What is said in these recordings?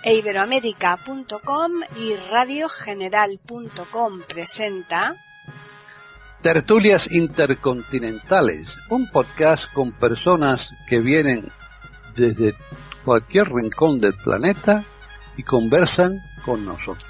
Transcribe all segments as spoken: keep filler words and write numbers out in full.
iberoamérica punto com y radio general punto com presenta Tertulias Intercontinentales, un podcast con personas que vienen desde cualquier rincón del planeta y conversan con nosotros.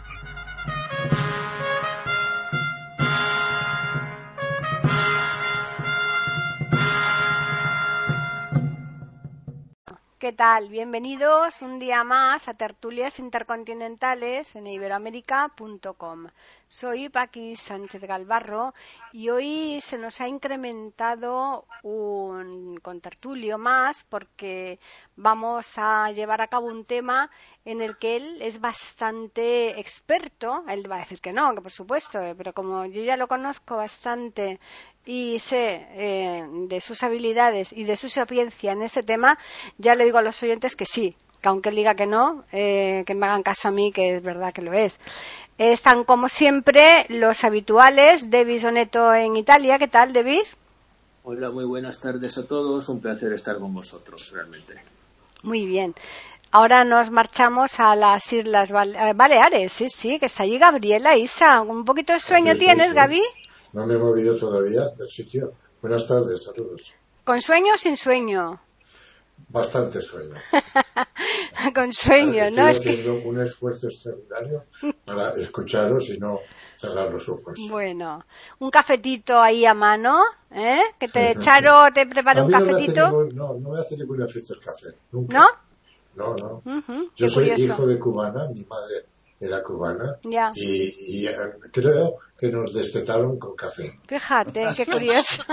¿Qué tal? Bienvenidos un día más a Tertulias Intercontinentales en iberoamérica punto com. Soy Paqui Sánchez Galvarro y hoy se nos ha incrementado un contertulio más porque vamos a llevar a cabo un tema en el que él es bastante experto. Él va a decir que no, que por supuesto, pero como yo ya lo conozco bastante y sé eh, de sus habilidades y de su sapiencia en este tema, ya le digo a los oyentes que sí, que aunque él diga que no, eh, que me hagan caso a mí, que es verdad que lo es. Están como siempre los habituales, Devis Oneto en Italia. ¿Qué tal, Devis? Hola, muy buenas tardes a todos, un placer estar con vosotros, realmente. Muy bien. Ahora nos marchamos a las Islas Baleares, sí, sí, que está allí Gabriela, Isa. ¿Un poquito de sueño tienes, Gaby? No me he movido todavía del sitio. Buenas tardes, saludos. ¿Con sueño o sin sueño? Bastante sueño. Con sueño, estoy ¿no? Estoy es haciendo que... un esfuerzo extraordinario para escucharos y no cerrar los ojos. Bueno, un cafetito ahí a mano, ¿eh? Que te Charo te prepare un cafetito. No, no, no me hace ningún efecto el café, nunca. ¿No? No, no. Uh-huh, Yo soy curioso. hijo de cubana, mi madre era cubana, ya. y, y creo que nos destetaron con café. Fíjate, qué curioso.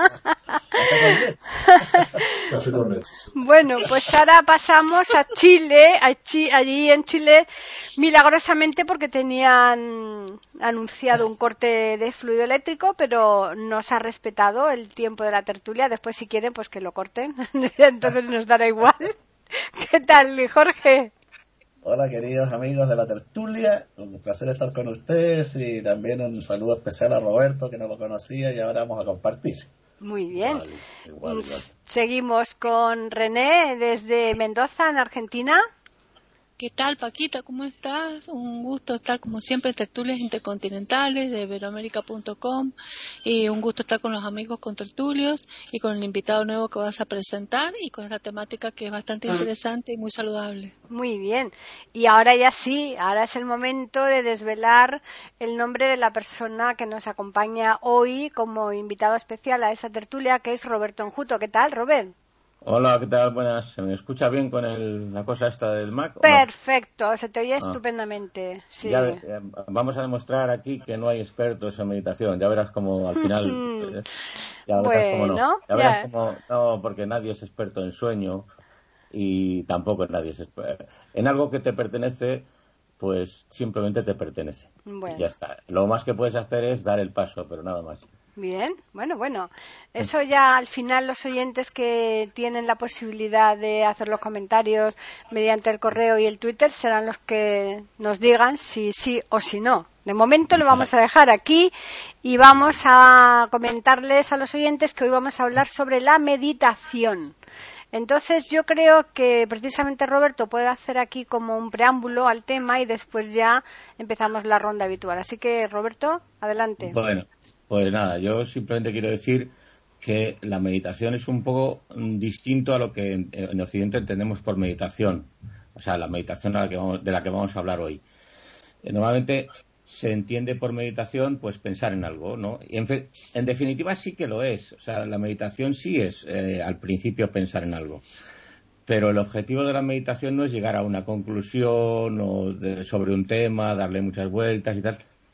Café con leche. Sí. Bueno, pues ahora pasamos a Chile, a Chi- allí en Chile, milagrosamente porque tenían anunciado un corte de fluido eléctrico, pero nos ha respetado el tiempo de la tertulia. Después, si quieren, pues que lo corten. Entonces nos dará igual. ¿Qué tal, Jorge? Hola, queridos amigos de la tertulia, un placer estar con ustedes y también un saludo especial a Roberto, que no lo conocía, y ahora vamos a compartir. Muy bien. Igual, igual, igual. Seguimos con René desde Mendoza, en Argentina. ¿Qué tal, Paquita? ¿Cómo estás? Un gusto estar como siempre en Tertulias Intercontinentales de iberoamérica punto com y un gusto estar con los amigos contertulios y con el invitado nuevo que vas a presentar y con esta temática que es bastante interesante y muy saludable. Muy bien. Y ahora ya sí, ahora es el momento de desvelar el nombre de la persona que nos acompaña hoy como invitado especial a esa tertulia, que es Roberto Enjuto. ¿Qué tal, Robert? Hola, ¿qué tal? Buenas. ¿Se me escucha bien con el, la cosa esta del Mac? Perfecto, no? Se te oye ah. estupendamente. Sí. Ya, ya, vamos a demostrar aquí que no hay expertos en meditación. Ya verás como al final... eh, ya verás bueno, cómo no. Ya verás ya. cómo no, porque nadie es experto en sueño y tampoco nadie es experto. En algo que te pertenece, pues simplemente te pertenece. Bueno. Y ya está. Lo más que puedes hacer es dar el paso, pero nada más. Bien, bueno, bueno. Eso ya al final los oyentes que tienen la posibilidad de hacer los comentarios mediante el correo y el Twitter serán los que nos digan si sí o si no. De momento lo vamos a dejar aquí y vamos a comentarles a los oyentes que hoy vamos a hablar sobre la meditación. Entonces yo creo que precisamente Roberto puede hacer aquí como un preámbulo al tema y después ya empezamos la ronda habitual. Así que Roberto, adelante. Bueno. Pues nada, yo simplemente quiero decir que la meditación es un poco distinto a lo que en, en Occidente entendemos por meditación, o sea, la meditación a la que vamos, de la que vamos a hablar hoy. Eh, normalmente se entiende por meditación pues pensar en algo, ¿no? Y en, fe, en definitiva sí que lo es, o sea, la meditación sí es eh, al principio pensar en algo. Pero el objetivo de la meditación no es llegar a una conclusión o de, sobre un tema, darle muchas vueltas y tal.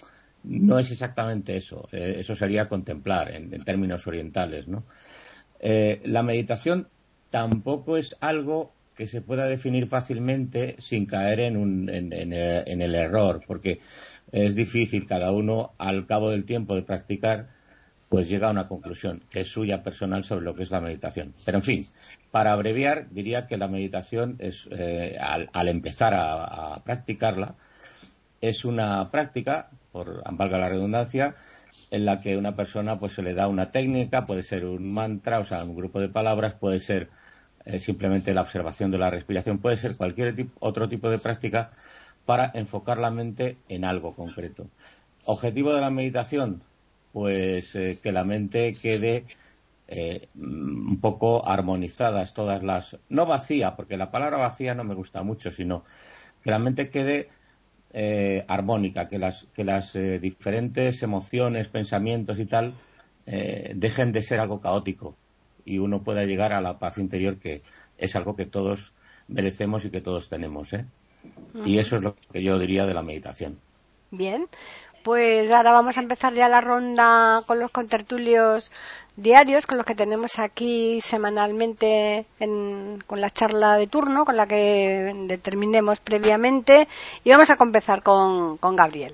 No es exactamente eso, eh, eso sería contemplar en, en términos orientales, ¿no? Eh, la meditación tampoco es algo que se pueda definir fácilmente sin caer en, un, en, en, en el error, porque es difícil, cada uno al cabo del tiempo de practicar pues llega a una conclusión que es suya personal sobre lo que es la meditación. Pero en fin, para abreviar diría que la meditación es eh, al, al empezar a, a practicarla es una práctica, por valga la redundancia, en la que una persona pues se le da una técnica, puede ser un mantra, o sea, un grupo de palabras, puede ser eh, simplemente la observación de la respiración, puede ser cualquier tipo, otro tipo de práctica para enfocar la mente en algo concreto. ¿Objetivo de la meditación? Pues eh, que la mente quede eh, un poco armonizadas todas las... No vacía, porque la palabra vacía no me gusta mucho, sino que la mente quede eh, armónica, que las, que las eh, diferentes emociones, pensamientos y tal eh, dejen de ser algo caótico y uno pueda llegar a la paz interior, que es algo que todos merecemos y que todos tenemos, ¿eh? Uh-huh. Y eso es lo que yo diría de la meditación. Bien, pues ahora vamos a empezar ya la ronda con los contertulios diarios, con los que tenemos aquí semanalmente en, con la charla de turno, con la que determinemos previamente, y vamos a empezar con, con Gabriel.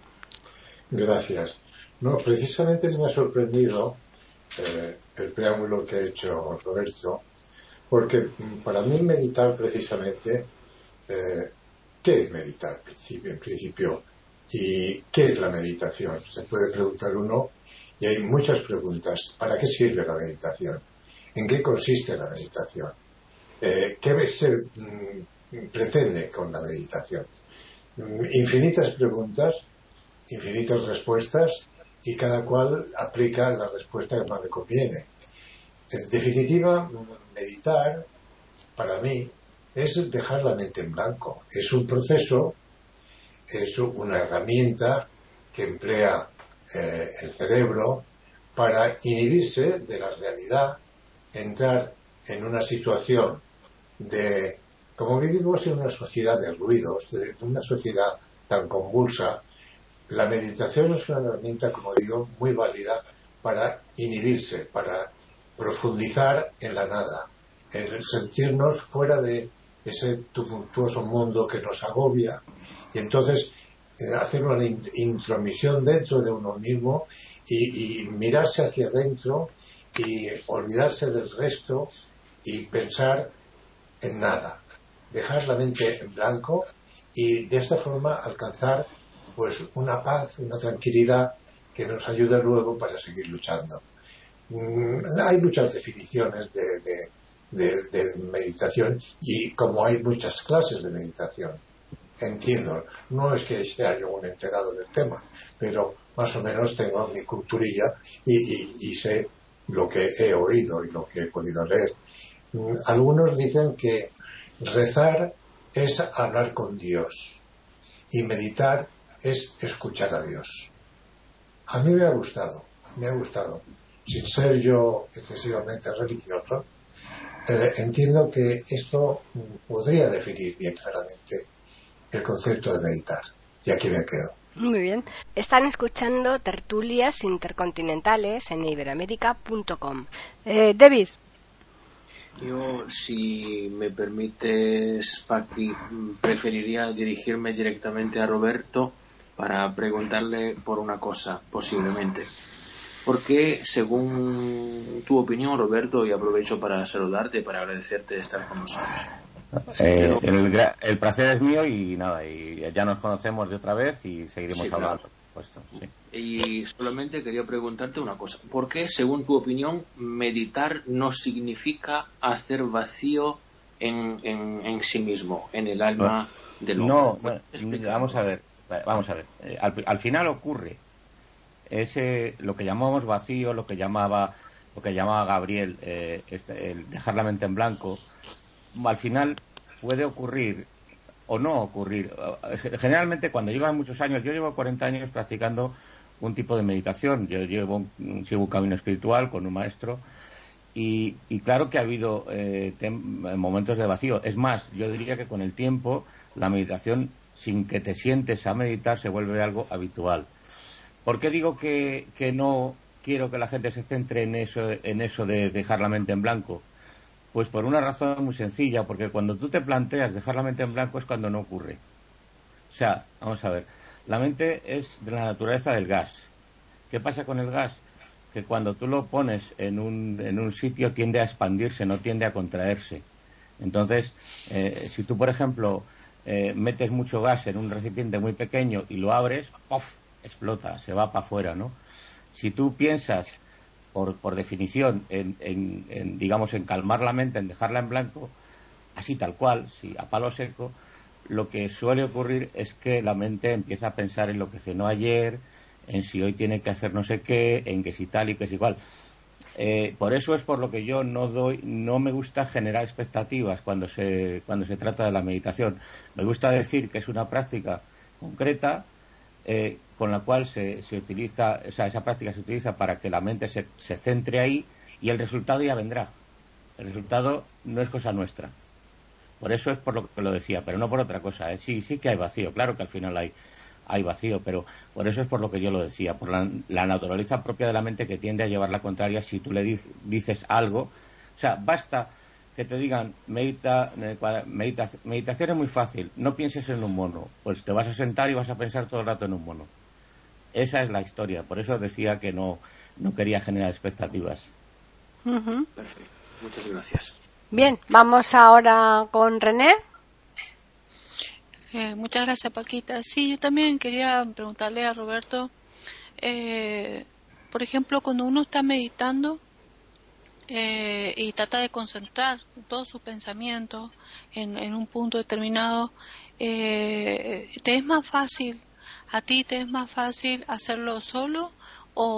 Gracias. No, precisamente me ha sorprendido eh, el preámbulo que ha hecho Roberto, porque para mí meditar precisamente, eh, ¿qué es meditar en principio? ¿Y qué es la meditación? Se puede preguntar uno, y hay muchas preguntas. ¿Para qué sirve la meditación? ¿En qué consiste la meditación? Eh, ¿Qué se mm, pretende con la meditación? Mm, infinitas preguntas, infinitas respuestas, y cada cual aplica la respuesta que más le conviene. En definitiva, meditar, para mí, es dejar la mente en blanco. Es un proceso, es una herramienta que emplea eh, el cerebro para inhibirse de la realidad, entrar en una situación de, como vivimos en una sociedad de ruidos, de una sociedad tan convulsa, la meditación es una herramienta, como digo, muy válida para inhibirse, para profundizar en la nada, en sentirnos fuera de ese tumultuoso mundo que nos agobia, y entonces eh, hacer una intromisión dentro de uno mismo y, y mirarse hacia adentro y olvidarse del resto y pensar en nada, dejar la mente en blanco y de esta forma alcanzar pues una paz, una tranquilidad que nos ayuda luego para seguir luchando. Mm, hay muchas definiciones de, de, de, de meditación, y como hay muchas clases de meditación, entiendo, no es que sea yo un enterado del tema, pero más o menos tengo mi culturilla y, y, y sé lo que he oído y lo que he podido leer. Mm, algunos dicen que rezar es hablar con Dios y meditar es escuchar a Dios. A mí me ha gustado, me ha gustado. Sin ser yo excesivamente religioso, eh, entiendo que esto podría definir bien claramente el concepto de meditar. Y aquí me quedo. Muy bien. Están escuchando tertulias intercontinentales en iberoamerica punto com. Eh, David. Yo, si me permites, Paqui, preferiría dirigirme directamente a Roberto para preguntarle por una cosa, posiblemente. Porque, según tu opinión, Roberto, y aprovecho para saludarte, para agradecerte de estar con nosotros. Eh, el, el placer es mío y nada, y ya nos conocemos de otra vez y seguiremos sí, hablando. Claro. Por supuesto, sí. Y solamente quería preguntarte una cosa. ¿Por qué, según tu opinión, meditar no significa hacer vacío en, en, en sí mismo, en el alma no, del hombre? No, bueno, vamos a ver. Vamos a ver, eh, al, al final ocurre ese lo que llamamos vacío, lo que llamaba lo que llamaba Gabriel, eh, este, el dejar la mente en blanco. Al final puede ocurrir o no ocurrir. Generalmente cuando llevan muchos años, yo llevo cuarenta años practicando un tipo de meditación. Yo llevo sigo un camino espiritual con un maestro y, y claro que ha habido eh, tem, momentos de vacío. Es más, yo diría que con el tiempo la meditación, sin que te sientes a meditar, se vuelve algo habitual. ¿Por qué digo que, que no quiero que la gente se centre en eso, en eso de dejar la mente en blanco? Pues por una razón muy sencilla, porque cuando tú te planteas dejar la mente en blanco es cuando no ocurre. O sea, vamos a ver, la mente es de la naturaleza del gas. ¿Qué pasa con el gas? Que cuando tú lo pones en un, en un sitio tiende a expandirse, no tiende a contraerse. Entonces, eh, si tú, por ejemplo, Eh, metes mucho gas en un recipiente muy pequeño y lo abres, ¡puff!, explota, se va para afuera, ¿no? Si tú piensas, por, por definición, en, en, en, digamos, en calmar la mente, en dejarla en blanco, así tal cual, si a palo seco, lo que suele ocurrir es que la mente empieza a pensar en lo que cenó ayer, en si hoy tiene que hacer no sé qué, en que si tal y que si igual. Eh, por eso es por lo que yo no doy, no me gusta generar expectativas cuando se cuando se trata de la meditación. Me gusta decir que es una práctica concreta eh, con la cual se, se utiliza, o sea, esa práctica se utiliza para que la mente se, se centre ahí y el resultado ya vendrá. El resultado no es cosa nuestra. Por eso es por lo que lo decía, pero no por otra cosa. ¿eh? Sí, sí que hay vacío, claro que al final hay hay vacío, pero por eso es por lo que yo lo decía, por la, la naturaleza propia de la mente que tiende a llevar la contraria si tú le di, dices algo. O sea, basta que te digan, medita, medita, meditación es muy fácil, no pienses en un mono, pues te vas a sentar y vas a pensar todo el rato en un mono. Esa es la historia, por eso decía que no, no quería generar expectativas. Uh-huh. Perfecto, muchas gracias. Bien, vamos ahora con René. Eh, muchas gracias, Paquita. Sí, yo también quería preguntarle a Roberto, eh, por ejemplo, cuando uno está meditando eh, y trata de concentrar todos sus pensamientos en, en un punto determinado, eh, ¿te es más fácil, a ti te es más fácil hacerlo solo o,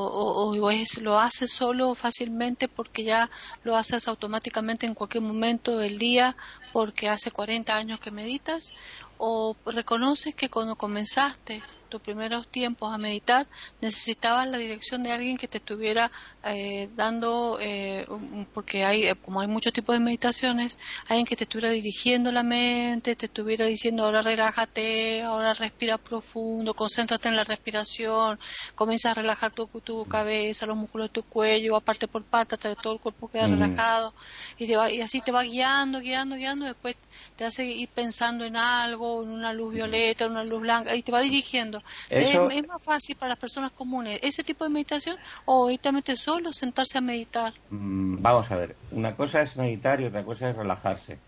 o, o es, lo haces solo fácilmente porque ya lo haces automáticamente en cualquier momento del día porque hace cuarenta años que meditas? ¿O reconoces que cuando comenzaste tus primeros tiempos a meditar necesitabas la dirección de alguien que te estuviera eh, dando, eh, porque hay como hay muchos tipos de meditaciones, alguien que te estuviera dirigiendo la mente, te estuviera diciendo ahora relájate, ahora respira profundo, concéntrate en la respiración, comienza a relajar tu, tu cabeza, los músculos de tu cuello, parte por parte hasta que todo el cuerpo queda mm. relajado y, te va, y así te va guiando, guiando, guiando, después te hace ir pensando en algo, en una luz violeta, en una luz blanca, y te va dirigiendo. Eso... ¿Es, es más fácil para las personas comunes ese tipo de meditación o directamente solo sentarse a meditar? Mm, vamos a ver, una cosa es meditar y otra cosa es relajarse.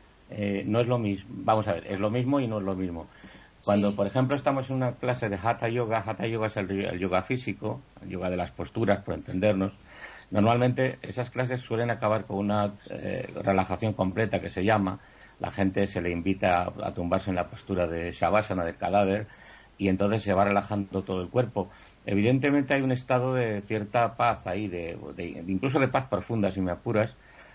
Eh, no es lo mismo, vamos a ver, es lo mismo y no es lo mismo. Cuando, sí. por ejemplo, estamos en una clase de Hatha Yoga, Hatha Yoga es el, el yoga físico, el yoga de las posturas, por entendernos. Normalmente esas clases suelen acabar con una eh, relajación completa que se llama. La gente se le invita a, a tumbarse en la postura de Shavasana, del cadáver, y entonces se va relajando todo el cuerpo. Evidentemente hay un estado de cierta paz ahí, de, de, de incluso de paz profunda, si me apuras,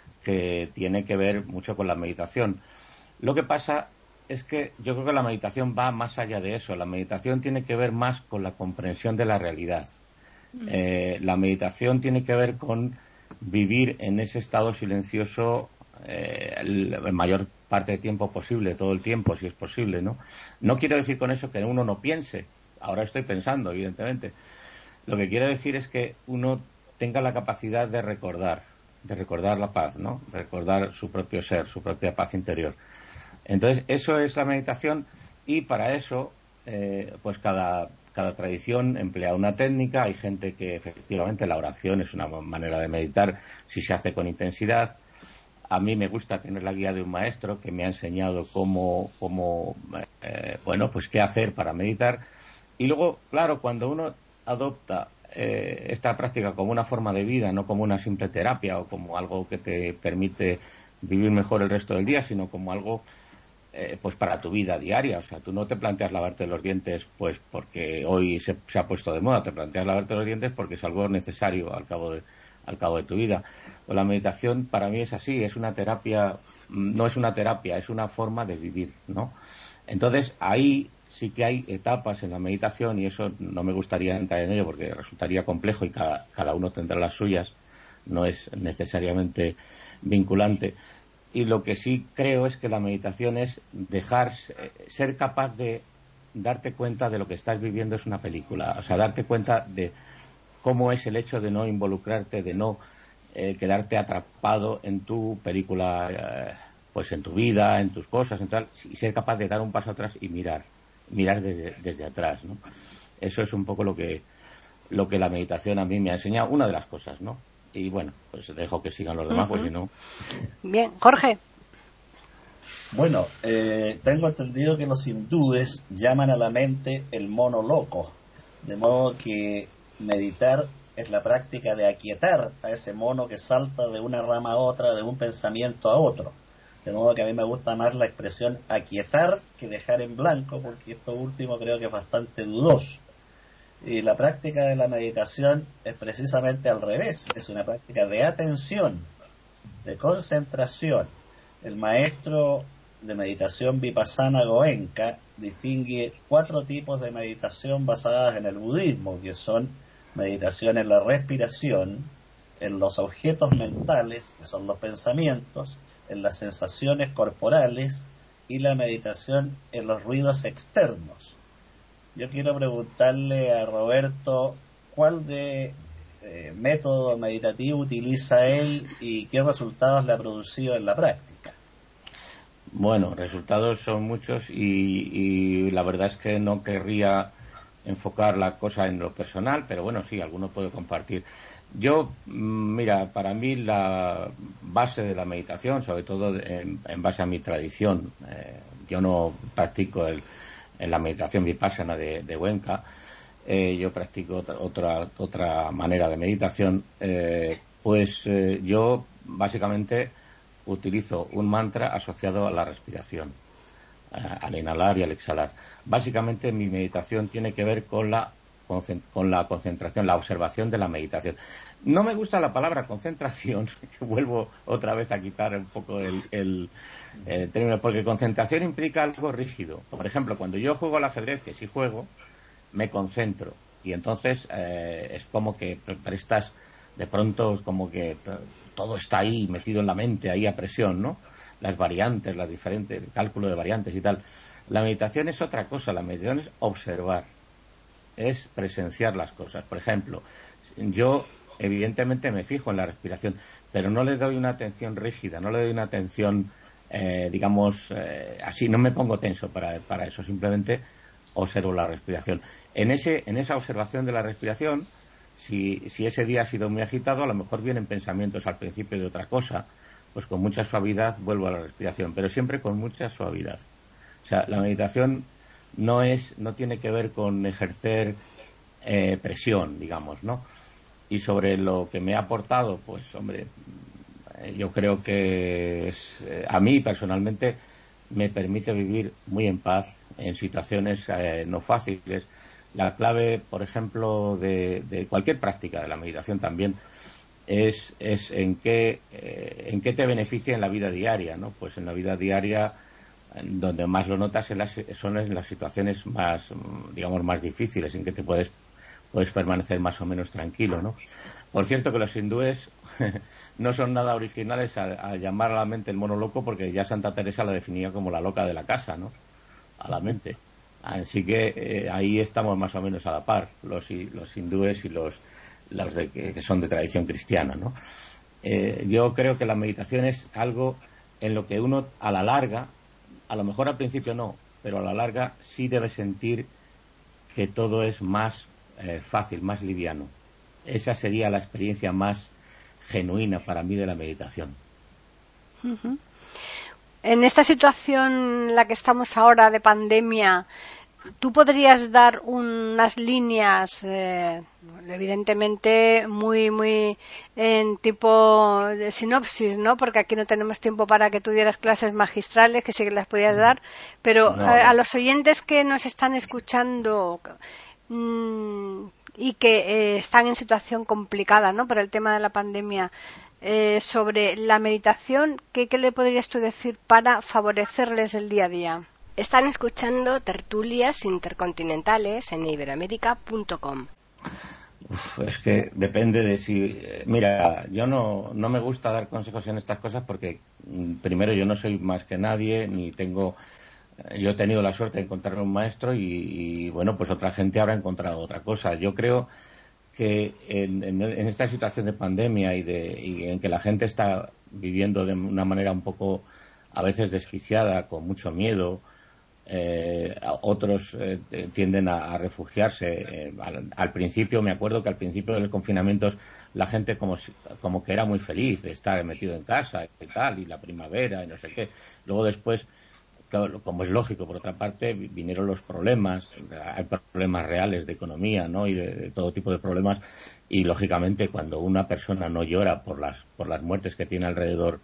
que tiene que ver mucho con la meditación. Lo que pasa es que yo creo que la meditación va más allá de eso. La meditación tiene que ver más con la comprensión de la realidad. Mm. Eh, la meditación tiene que ver con vivir en ese estado silencioso eh, el, el mayor parte de tiempo posible, todo el tiempo, si es posible, ¿no? No quiero decir con eso que uno no piense. Ahora estoy pensando, evidentemente. Lo que quiero decir es que uno tenga la capacidad de recordar, de recordar la paz, ¿no? De recordar su propio ser, su propia paz interior. Entonces, eso es la meditación y para eso, eh, pues cada, cada tradición emplea una técnica. Hay gente que efectivamente la oración es una manera de meditar si se hace con intensidad. A mí me gusta tener la guía de un maestro que me ha enseñado cómo, cómo eh, bueno, pues qué hacer para meditar. Y luego, claro, cuando uno adopta eh, esta práctica como una forma de vida, no como una simple terapia o como algo que te permite vivir mejor el resto del día, sino como algo eh, pues para tu vida diaria. O sea, tú no te planteas lavarte los dientes pues porque hoy se, se ha puesto de moda, te planteas lavarte los dientes porque es algo necesario al cabo de al cabo de tu vida. Pues la meditación para mí es así, es una terapia, no es una terapia, es una forma de vivir, ¿no? Entonces ahí sí que hay etapas en la meditación y eso no me gustaría entrar en ello porque resultaría complejo y cada, cada uno tendrá las suyas, no es necesariamente vinculante. Y lo que sí creo es que la meditación es dejar, ser capaz de darte cuenta de lo que estás viviendo es una película, o sea, darte cuenta de cómo es el hecho de no involucrarte, de no eh, quedarte atrapado en tu película, eh, pues en tu vida, en tus cosas, en tal, y ser capaz de dar un paso atrás y mirar, mirar desde, desde atrás, ¿no? Eso es un poco lo que lo que la meditación a mí me ha enseñado, una de las cosas, ¿no? Y bueno, pues dejo que sigan los demás, uh-huh. pues si no... Bien, Jorge. Bueno, eh, tengo entendido que los hindúes llaman a la mente el mono loco, de modo que meditar es la práctica de aquietar a ese mono que salta de una rama a otra, de un pensamiento a otro. De modo que a mí me gusta más la expresión aquietar que dejar en blanco, porque esto último creo que es bastante dudoso. Y la práctica de la meditación es precisamente al revés, es una práctica de atención, de concentración. El maestro de meditación Vipassana Goenka distingue cuatro tipos de meditación basadas en el budismo, que son meditación en la respiración, en los objetos mentales, que son los pensamientos, en las sensaciones corporales y la meditación en los ruidos externos. Yo quiero preguntarle a Roberto cuál de eh, método meditativo utiliza él y qué resultados le ha producido en la práctica. Bueno, resultados son muchos y, y la verdad es que no querría enfocar la cosa en lo personal, pero bueno, sí, alguno puedo compartir. Yo, mira, para mí la base de la meditación, sobre todo en, en base a mi tradición, eh, yo no practico el, en la meditación vipassana de, de Goenka, eh, yo practico otra otra manera de meditación, eh, pues eh, yo básicamente utilizo un mantra asociado a la respiración, al inhalar y al exhalar. Básicamente mi meditación tiene que ver con la con la concentración, la observación de la meditación. No me gusta la palabra concentración, vuelvo otra vez a quitar un poco el, el, el término, porque concentración implica algo rígido. Por ejemplo, cuando yo juego al ajedrez, que sí juego, me concentro y entonces eh, es como que prestas, de pronto como que todo está ahí metido en la mente, ahí a presión, ¿no? Las variantes, las diferentes, el cálculo de variantes y tal. La meditación es otra cosa, la meditación es observar, es presenciar las cosas. Por ejemplo, yo evidentemente me fijo en la respiración, pero no le doy una atención rígida, no le doy una atención, eh, digamos, eh, así, no me pongo tenso para, para eso, simplemente observo la respiración. En ese, en esa observación de la respiración, si, si ese día ha sido muy agitado, a lo mejor vienen pensamientos al principio de otra cosa, pues con mucha suavidad vuelvo a la respiración, pero siempre con mucha suavidad. O sea, la meditación no es, no tiene que ver con ejercer eh, presión, digamos, ¿no? Y sobre lo que me ha aportado, pues, hombre, yo creo que es, eh, a mí personalmente me permite vivir muy en paz en situaciones eh, no fáciles. La clave, por ejemplo, de, de cualquier práctica de la meditación también es, es en qué eh, en qué te beneficia en la vida diaria, ¿no? Pues en la vida diaria donde más lo notas en las, son en las situaciones más, digamos, más difíciles, en que te puedes puedes permanecer más o menos tranquilo, ¿no? Por cierto que los hindúes no son nada originales a, a llamar a la mente el mono loco, porque ya Santa Teresa la definía como la loca de la casa, ¿no? A la mente. Así que eh, ahí estamos más o menos a la par, los, los hindúes y los, los de, que son de tradición cristiana, ¿no? Eh, yo creo que la meditación es algo en lo que uno a la larga, a lo mejor al principio no, pero a la larga sí debe sentir que todo es más eh, fácil, más liviano. Esa sería la experiencia más genuina para mí de la meditación. Uh-huh. En esta situación en la que estamos ahora de pandemia, ¿tú podrías dar unas líneas, eh, evidentemente muy muy en tipo de sinopsis, ¿no? Porque aquí no tenemos tiempo para que tú dieras clases magistrales, que sí que las podrías dar, pero no. a, a los oyentes que nos están escuchando mmm, y que eh, están en situación complicada, ¿no? Por el tema de la pandemia, eh, sobre la meditación, ¿qué, ¿qué le podrías tú decir para favorecerles el día a día? Están escuchando tertulias intercontinentales en iberoamerica punto com. Uf, es que depende de si... Mira, yo no, no me gusta dar consejos en estas cosas porque, primero, yo no soy más que nadie, ni tengo... Yo he tenido la suerte de encontrarme un maestro y, y bueno, pues otra gente habrá encontrado otra cosa. Yo creo que en, en, en esta situación de pandemia y, de, y en que la gente está viviendo de una manera un poco, a veces desquiciada, con mucho miedo, Eh, otros eh, tienden a, a refugiarse. Eh, al, al principio, me acuerdo que al principio de los confinamientos la gente como, como que era muy feliz de estar metido en casa y tal, y la primavera y no sé qué. Luego después, claro, como es lógico, por otra parte, vinieron los problemas. Hay problemas reales de economía, ¿no? Y de, de todo tipo de problemas, y lógicamente cuando una persona no llora por las, por las muertes que tiene alrededor,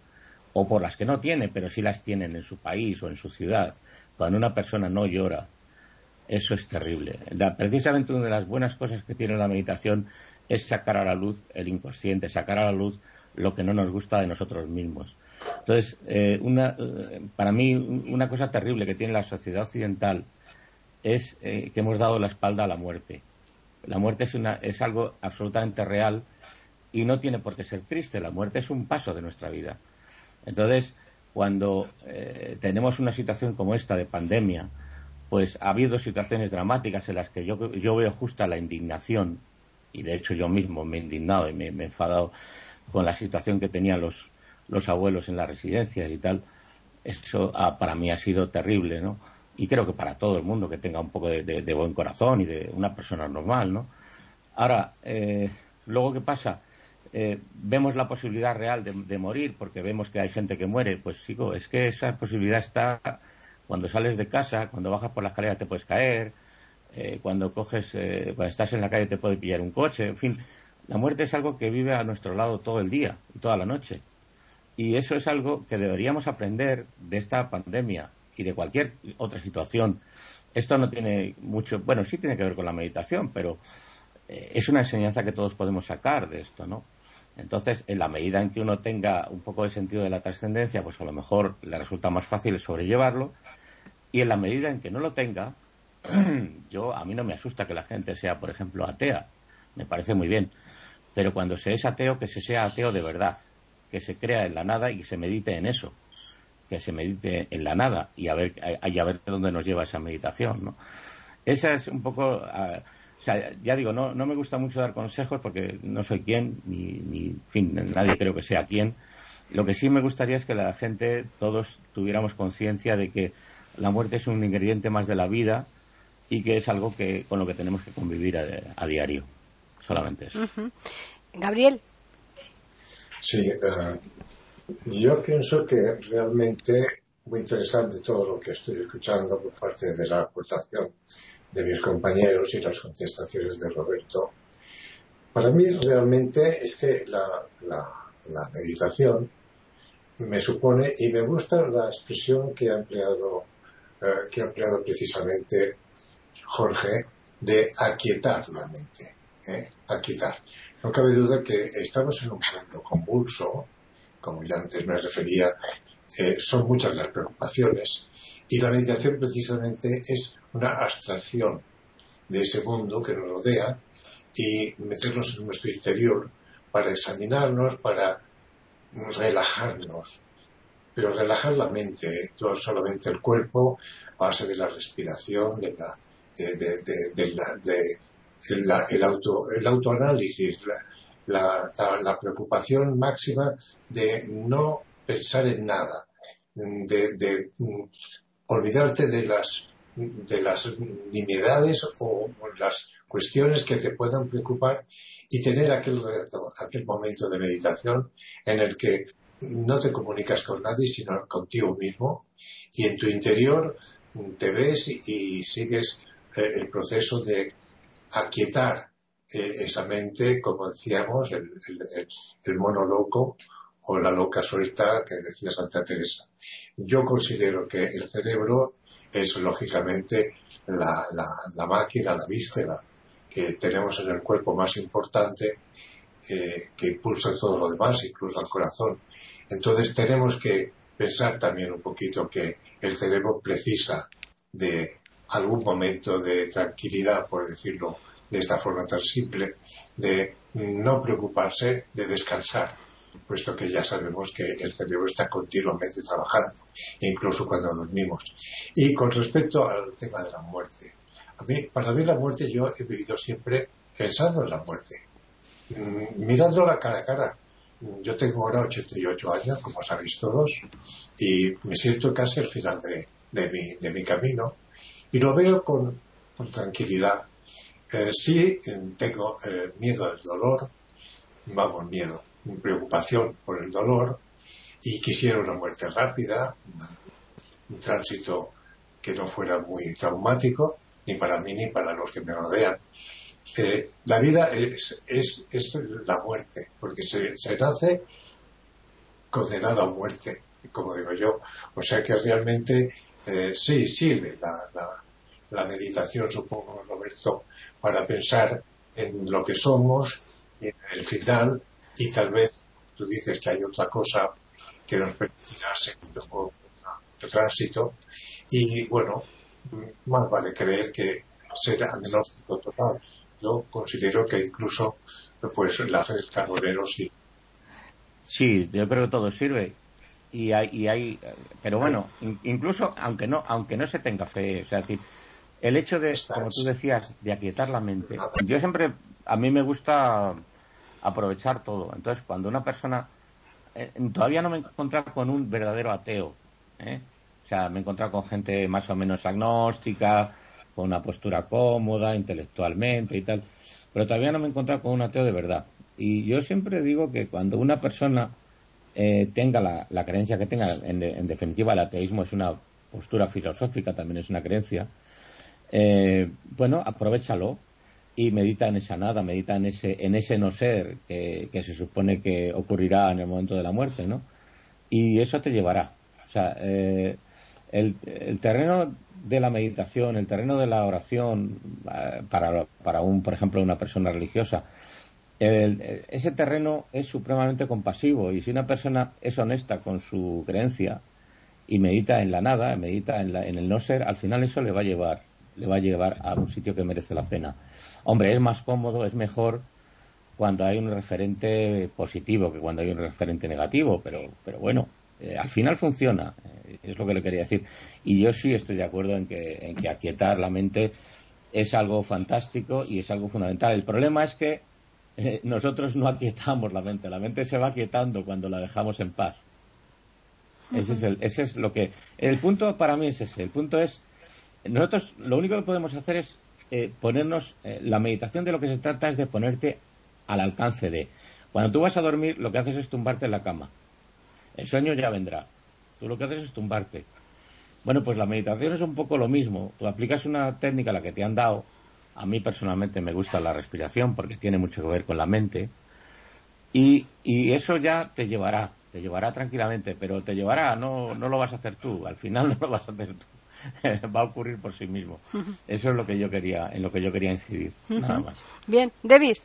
o por las que no tiene, pero sí las tienen en su país o en su ciudad. Cuando una persona no llora, eso es terrible. La, precisamente una de las buenas cosas que tiene la meditación es sacar a la luz el inconsciente, sacar a la luz lo que no nos gusta de nosotros mismos. Entonces, eh, una, eh, para mí, una cosa terrible que tiene la sociedad occidental es eh, que hemos dado la espalda a la muerte. La muerte es, una, es algo absolutamente real y no tiene por qué ser triste. La muerte es un paso de nuestra vida. Entonces, cuando eh, tenemos una situación como esta de pandemia, pues ha habido situaciones dramáticas en las que yo, yo veo justa la indignación, y de hecho yo mismo me he indignado y me, me he enfadado con la situación que tenían los, los abuelos en las residencias y tal. Eso ah, para mí ha sido terrible, ¿no? Y creo que para todo el mundo que tenga un poco de, de, de buen corazón y de una persona normal, ¿no? Ahora, eh, luego, ¿qué pasa? Eh, vemos la posibilidad real de, de morir porque vemos que hay gente que muere. Pues chico, es que esa posibilidad está cuando sales de casa, cuando bajas por la escalera te puedes caer, eh, cuando coges, eh, cuando estás en la calle te puede pillar un coche, en fin. La muerte es algo que vive a nuestro lado todo el día y toda la noche. Y eso es algo que deberíamos aprender de esta pandemia y de cualquier otra situación. Esto no tiene mucho, bueno, sí tiene que ver con la meditación, pero eh, es una enseñanza que todos podemos sacar de esto, ¿no? Entonces, en la medida en que uno tenga un poco de sentido de la trascendencia, pues a lo mejor le resulta más fácil sobrellevarlo. Y en la medida en que no lo tenga, yo a mí no me asusta que la gente sea, por ejemplo, atea. Me parece muy bien. Pero cuando se es ateo, que se sea ateo de verdad, que se crea en la nada y que se medite en eso, que se medite en la nada y a ver, a, y a ver dónde nos lleva esa meditación, ¿no? Esa es un poco, uh, o sea, ya digo, no, no me gusta mucho dar consejos porque no soy quien, ni, ni, en fin, nadie creo que sea quien. Lo que sí me gustaría es que la gente, todos tuviéramos conciencia de que la muerte es un ingrediente más de la vida y que es algo que con lo que tenemos que convivir a, a diario. Solamente eso. Uh-huh. Gabriel. Sí, uh, yo pienso que realmente muy interesante todo lo que estoy escuchando por parte de la aportación de mis compañeros y las contestaciones de Roberto. Para mí realmente es que la, la, la meditación me supone, y me gusta la expresión que ha empleado, uh, que ha empleado precisamente Jorge, de aquietar la mente. ¿eh? Aquietar. No cabe duda que estamos en un mundo convulso, como ya antes me refería, eh, son muchas las preocupaciones, y la meditación precisamente es una abstracción de ese mundo que nos rodea y meternos en nuestro interior para examinarnos, para relajarnos, pero relajar la mente, no solamente el cuerpo, a base de la respiración, de la, de, de, de, de la, de, de la, el auto, el autoanálisis, la, la, la, la preocupación máxima de no pensar en nada, de, de um, olvidarte de las de las nimiedades o las cuestiones que te puedan preocupar y tener aquel reto, aquel momento de meditación en el que no te comunicas con nadie sino contigo mismo y en tu interior te ves y, y sigues eh, el proceso de aquietar eh, esa mente, como decíamos, el, el, el mono loco o la loca suelta que decía Santa Teresa. Yo considero que el cerebro es lógicamente la, la, la máquina, la víscera que tenemos en el cuerpo más importante, eh, que impulsa todo lo demás, incluso al corazón. Entonces tenemos que pensar también un poquito que el cerebro precisa de algún momento de tranquilidad, por decirlo de esta forma tan simple, de no preocuparse, de descansar, puesto que ya sabemos que el cerebro está continuamente trabajando, incluso cuando dormimos. Y con respecto al tema de la muerte, a mí, para mí la muerte, yo he vivido siempre pensando en la muerte, mirándola cara a cara. Yo tengo ahora ochenta y ocho años, como sabéis todos, y me siento casi al final de, de, mi, de mi camino, y lo veo con, con tranquilidad. Eh, sí, tengo eh, miedo al dolor, vamos, miedo, preocupación por el dolor, y quisiera una muerte rápida, un tránsito que no fuera muy traumático, ni para mí ni para los que me rodean. Eh, la vida es, es, es la muerte, porque se, se nace condenado a muerte, como digo yo. O sea que realmente eh, sí sirve la, la, la meditación, supongo, Roberto, para pensar en lo que somos, en el final, y tal vez tú dices que hay otra cosa que nos permitirá seguir otro, otro tránsito, y bueno, más vale creer que ser agnóstico total. Yo considero que incluso pues la fe del carbonero sí. Sí, yo creo que todo sirve. Y hay, y hay pero bueno, in, incluso aunque no aunque no se tenga fe, o sea, es decir, el hecho de, como tú decías, de aquietar la mente. Yo siempre, a mí me gusta aprovechar todo. Entonces, cuando una persona, eh, todavía no me he encontrado con un verdadero ateo, ¿eh? O sea, me he encontrado con gente más o menos agnóstica, con una postura cómoda, intelectualmente y tal, pero todavía no me he encontrado con un ateo de verdad. Y yo siempre digo que cuando una persona eh, tenga la, la creencia que tenga, en, en definitiva el ateísmo es una postura filosófica, también es una creencia, eh, bueno, aprovéchalo y medita en esa nada, medita en ese en ese no ser que, que se supone que ocurrirá en el momento de la muerte, ¿no? Y eso te llevará. O sea, eh, el, el terreno de la meditación, el terreno de la oración eh, para, para un, por ejemplo, una persona religiosa, el, ese terreno es supremamente compasivo, y si una persona es honesta con su creencia y medita en la nada, medita en, la, en el no ser, al final eso le va a llevar, le va a llevar a un sitio que merece la pena. Hombre, es más cómodo, es mejor cuando hay un referente positivo que cuando hay un referente negativo, pero, pero bueno, eh, al final funciona, eh, es lo que le quería decir. Y yo sí estoy de acuerdo en que, en que aquietar la mente es algo fantástico y es algo fundamental. El problema es que eh, nosotros no aquietamos la mente, la mente se va aquietando cuando la dejamos en paz. Ese es, el, ese es lo que... El punto para mí es ese, el punto es, nosotros lo único que podemos hacer es eh, ponernos, eh, la meditación de lo que se trata es de ponerte al alcance de... Cuando tú vas a dormir, lo que haces es tumbarte en la cama. El sueño ya vendrá. Tú lo que haces es tumbarte. Bueno, pues la meditación es un poco lo mismo. Tú aplicas una técnica, la que te han dado. A mí personalmente me gusta la respiración porque tiene mucho que ver con la mente. Y, y eso ya te llevará, te llevará tranquilamente, pero te llevará, no, no lo vas a hacer tú. Al final no lo vas a hacer tú. Va a ocurrir por sí mismo. Eso es lo que yo quería, en lo que yo quería incidir. Uh-huh. Nada más. Bien, Davis.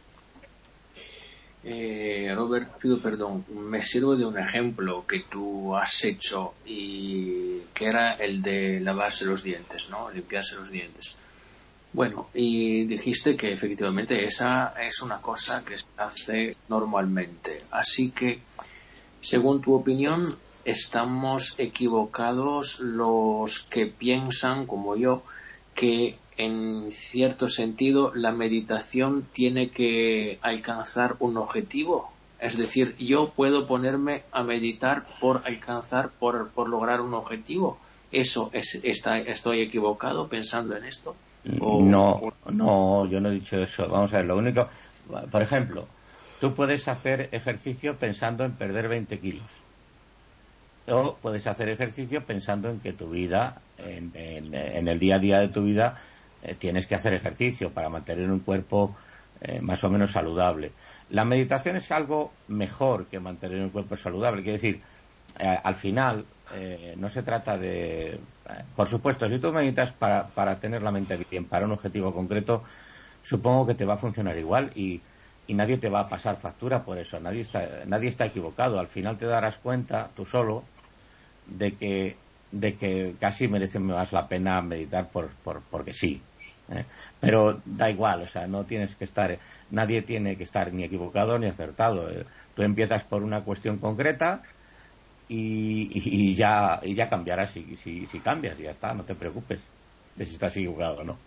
Eh, Robert, pido perdón, me sirvo de un ejemplo que tú has hecho y que era el de lavarse los dientes, ¿no? Limpiarse los dientes. Bueno, y dijiste que efectivamente esa es una cosa que se hace normalmente. Así que, según tu opinión, estamos equivocados los que piensan, como yo, que en cierto sentido la meditación tiene que alcanzar un objetivo. Es decir, yo puedo ponerme a meditar por alcanzar, por, por lograr un objetivo. ¿Eso es, está, estoy equivocado pensando en esto? ¿O... No, no, yo no he dicho eso. Vamos a ver, lo único... Por ejemplo, tú puedes hacer ejercicio pensando en perder veinte kilos. O puedes hacer ejercicio pensando en que tu vida, en, en, en el día a día de tu vida, eh, tienes que hacer ejercicio para mantener un cuerpo eh, más o menos saludable. La meditación es algo mejor que mantener un cuerpo saludable. Quiere decir, eh, al final eh, no se trata de... Eh, por supuesto, si tú meditas para, para tener la mente bien, para un objetivo concreto, supongo que te va a funcionar igual y, y nadie te va a pasar factura por eso. Nadie está, nadie está equivocado. Al final te darás cuenta, tú solo, de que de que casi merece más la pena meditar por, por porque sí, ¿eh? Pero da igual, o sea, no tienes que estar, nadie tiene que estar ni equivocado ni acertado. ¿eh? Tú empiezas por una cuestión concreta y, y, y ya y ya cambiarás si, si, si cambias, y ya está, no te preocupes de si estás equivocado o no.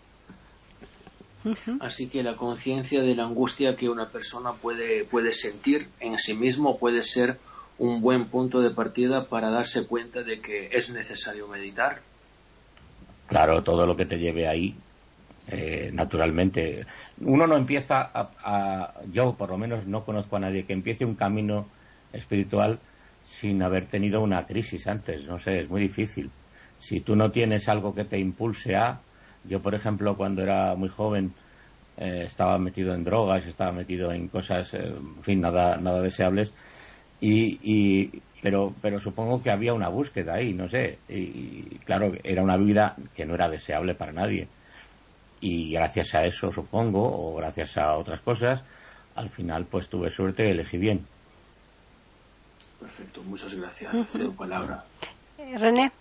Así que la conciencia de la angustia que una persona puede puede sentir en sí mismo puede ser un buen punto de partida para darse cuenta de que es necesario meditar. Claro, todo lo que te lleve ahí, eh, naturalmente. Uno no empieza a, a... Yo, por lo menos, no conozco a nadie que empiece un camino espiritual sin haber tenido una crisis antes. No sé, es muy difícil. Si tú no tienes algo que te impulse a... Yo, por ejemplo, cuando era muy joven, eh, estaba metido en drogas, estaba metido en cosas, eh, en fin, nada, nada deseables. Y, y pero pero supongo que había una búsqueda ahí, no sé. Y, y claro, era una vida que no era deseable para nadie. Y gracias a eso, supongo, o gracias a otras cosas, al final pues tuve suerte y elegí bien. Perfecto, muchas gracias. Cedo palabra. Eh, René.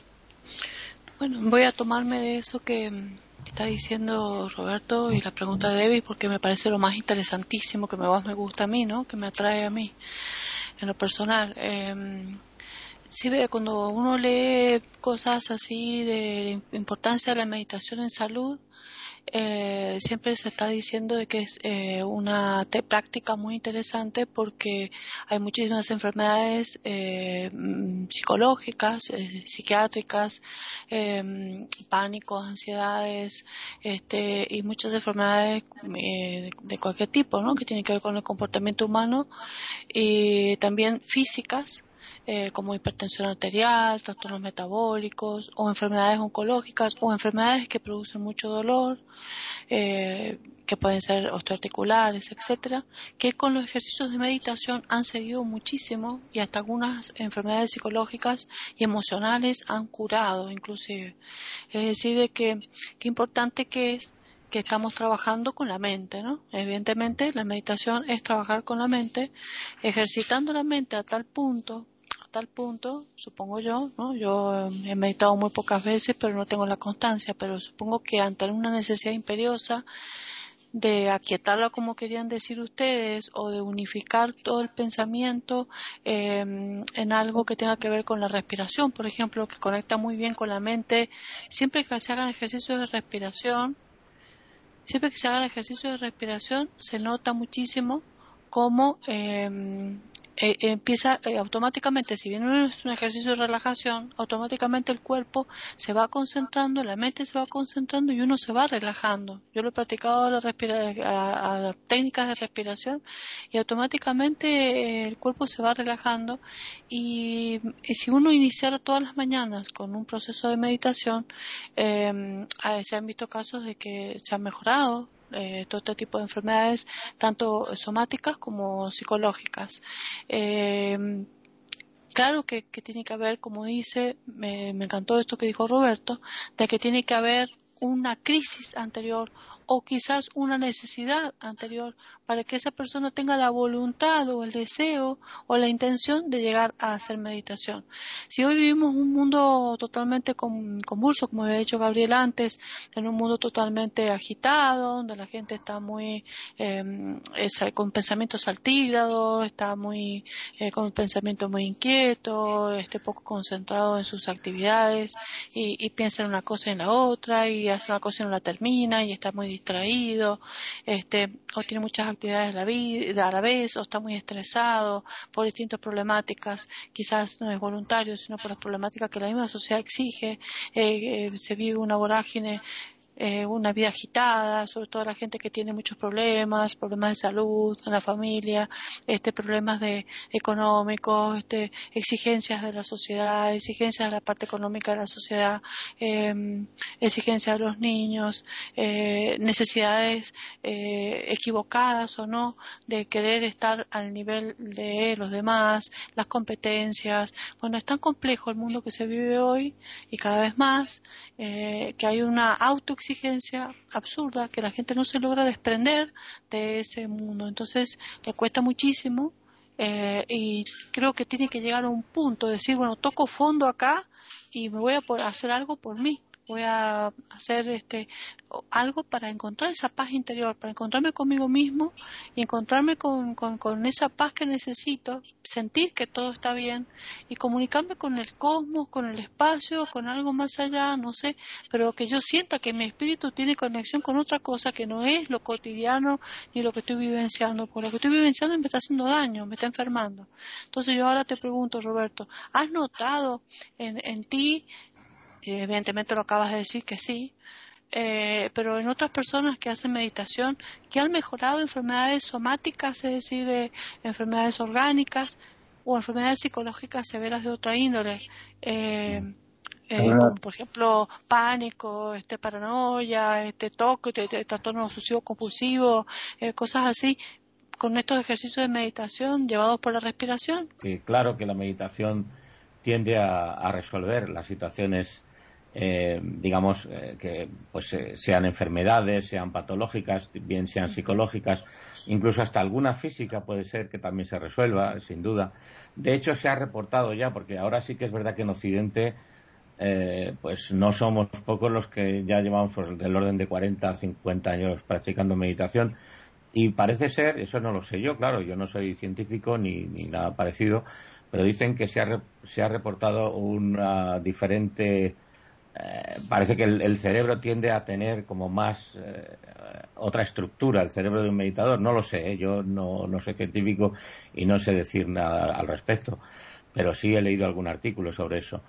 Bueno, voy a tomarme de eso que está diciendo Roberto y la pregunta de David, porque me parece lo más interesantísimo, que más me gusta a mí, ¿no? Que me atrae a mí, en lo personal. Eh, sí, cuando uno lee cosas así de importancia de la meditación en salud, Eh, siempre se está diciendo de que es eh, una te- práctica muy interesante, porque hay muchísimas enfermedades eh, psicológicas, eh, psiquiátricas, eh, pánicos, ansiedades, este, y muchas enfermedades eh, de, de cualquier tipo, ¿no? Que tienen que ver con el comportamiento humano, y también físicas, eh, como hipertensión arterial, trastornos metabólicos, o enfermedades oncológicas, o enfermedades que producen mucho dolor, eh, que pueden ser osteoarticulares, etcétera, que con los ejercicios de meditación han cedido muchísimo, y hasta algunas enfermedades psicológicas y emocionales han curado, inclusive. Es decir, de que qué importante que es que estamos trabajando con la mente, ¿no? Evidentemente, la meditación es trabajar con la mente, ejercitando la mente a tal punto, a tal punto, supongo yo, ¿no? Yo he meditado muy pocas veces, pero no tengo la constancia, pero supongo que ante una necesidad imperiosa de aquietarla, como querían decir ustedes, o de unificar todo el pensamiento eh, en algo que tenga que ver con la respiración, por ejemplo, que conecta muy bien con la mente. Siempre que se hagan ejercicios de respiración, siempre que se haga el ejercicio de respiración, se nota muchísimo cómo eh, eh, empieza eh, automáticamente, si bien no es un ejercicio de relajación, automáticamente el cuerpo se va concentrando, la mente se va concentrando y uno se va relajando. Yo lo he practicado a, la respira- a, a técnicas de respiración, y automáticamente eh, el cuerpo se va relajando, y, y si uno iniciara todas las mañanas con un proceso de meditación, eh, se han visto casos de que se han mejorado Eh, todo este tipo de enfermedades, tanto somáticas como psicológicas. Eh, claro que, que tiene que haber, como dice, me, me encantó esto que dijo Roberto, de que tiene que haber una crisis anterior, o quizás una necesidad anterior, para que esa persona tenga la voluntad o el deseo o la intención de llegar a hacer meditación. Si hoy vivimos un mundo totalmente convulso, como había dicho Gabriel antes, en un mundo totalmente agitado, donde la gente está muy eh, es, con pensamientos altígrados, está muy eh, con un pensamiento muy inquieto, esté poco concentrado en sus actividades, y, y piensa en una cosa y en la otra, y hace una cosa y no la termina, y está muy distraído, este, o tiene muchas actividades a la, vida, a la vez, o está muy estresado por distintas problemáticas, quizás no es voluntario, sino por las problemáticas que la misma sociedad exige. Eh, eh, se vive una vorágine, eh, una vida agitada, sobre todo la gente que tiene muchos problemas, problemas de salud en la familia, este, problemas de económicos, este, exigencias de la sociedad, exigencias de la parte económica de la sociedad, eh, exigencias de los niños, eh, necesidades eh, equivocadas o no de querer estar al nivel de los demás, las competencias. Bueno, es tan complejo el mundo que se vive hoy, y cada vez más, eh, que hay una autoexigencia exigencia absurda, que la gente no se logra desprender de ese mundo. Entonces le cuesta muchísimo, eh, y creo que tiene que llegar a un punto de decir, bueno, toco fondo acá y me voy a por hacer algo por mí, voy a hacer este algo para encontrar esa paz interior, para encontrarme conmigo mismo y encontrarme con, con, con esa paz que necesito, sentir que todo está bien, y comunicarme con el cosmos, con el espacio, con algo más allá, no sé, pero que yo sienta que mi espíritu tiene conexión con otra cosa que no es lo cotidiano ni lo que estoy vivenciando, porque lo que estoy vivenciando me está haciendo daño, me está enfermando. Entonces yo ahora te pregunto, Roberto, ¿has notado en, en ti, evidentemente lo acabas de decir que sí, Eh, pero en otras personas que hacen meditación, que han mejorado enfermedades somáticas, es decir, de enfermedades orgánicas o enfermedades psicológicas severas de otra índole, eh, eh, como por ejemplo pánico, este paranoia, este toque, este, este trastorno obsesivo compulsivo, eh, cosas así? con estos ejercicios de meditación llevados por la respiración? Que claro que la meditación tiende a, a resolver las situaciones, eh, digamos, eh, que pues eh, sean enfermedades, sean patológicas, bien sean psicológicas, incluso hasta alguna física puede ser que también se resuelva, sin duda. De hecho, se ha reportado ya, porque ahora sí que es verdad que en Occidente eh, pues no somos pocos los que ya llevamos pues, del orden de cuarenta a cincuenta años practicando meditación. Y parece ser, eso no lo sé yo, claro, yo no soy científico ni, ni nada parecido, pero dicen que se ha, se ha reportado una diferente... Eh, parece que el, el cerebro tiende a tener como más eh, otra estructura, el cerebro de un meditador. No lo sé, ¿eh? Yo no, no soy científico y no sé decir nada al respecto, pero sí he leído algún artículo sobre eso.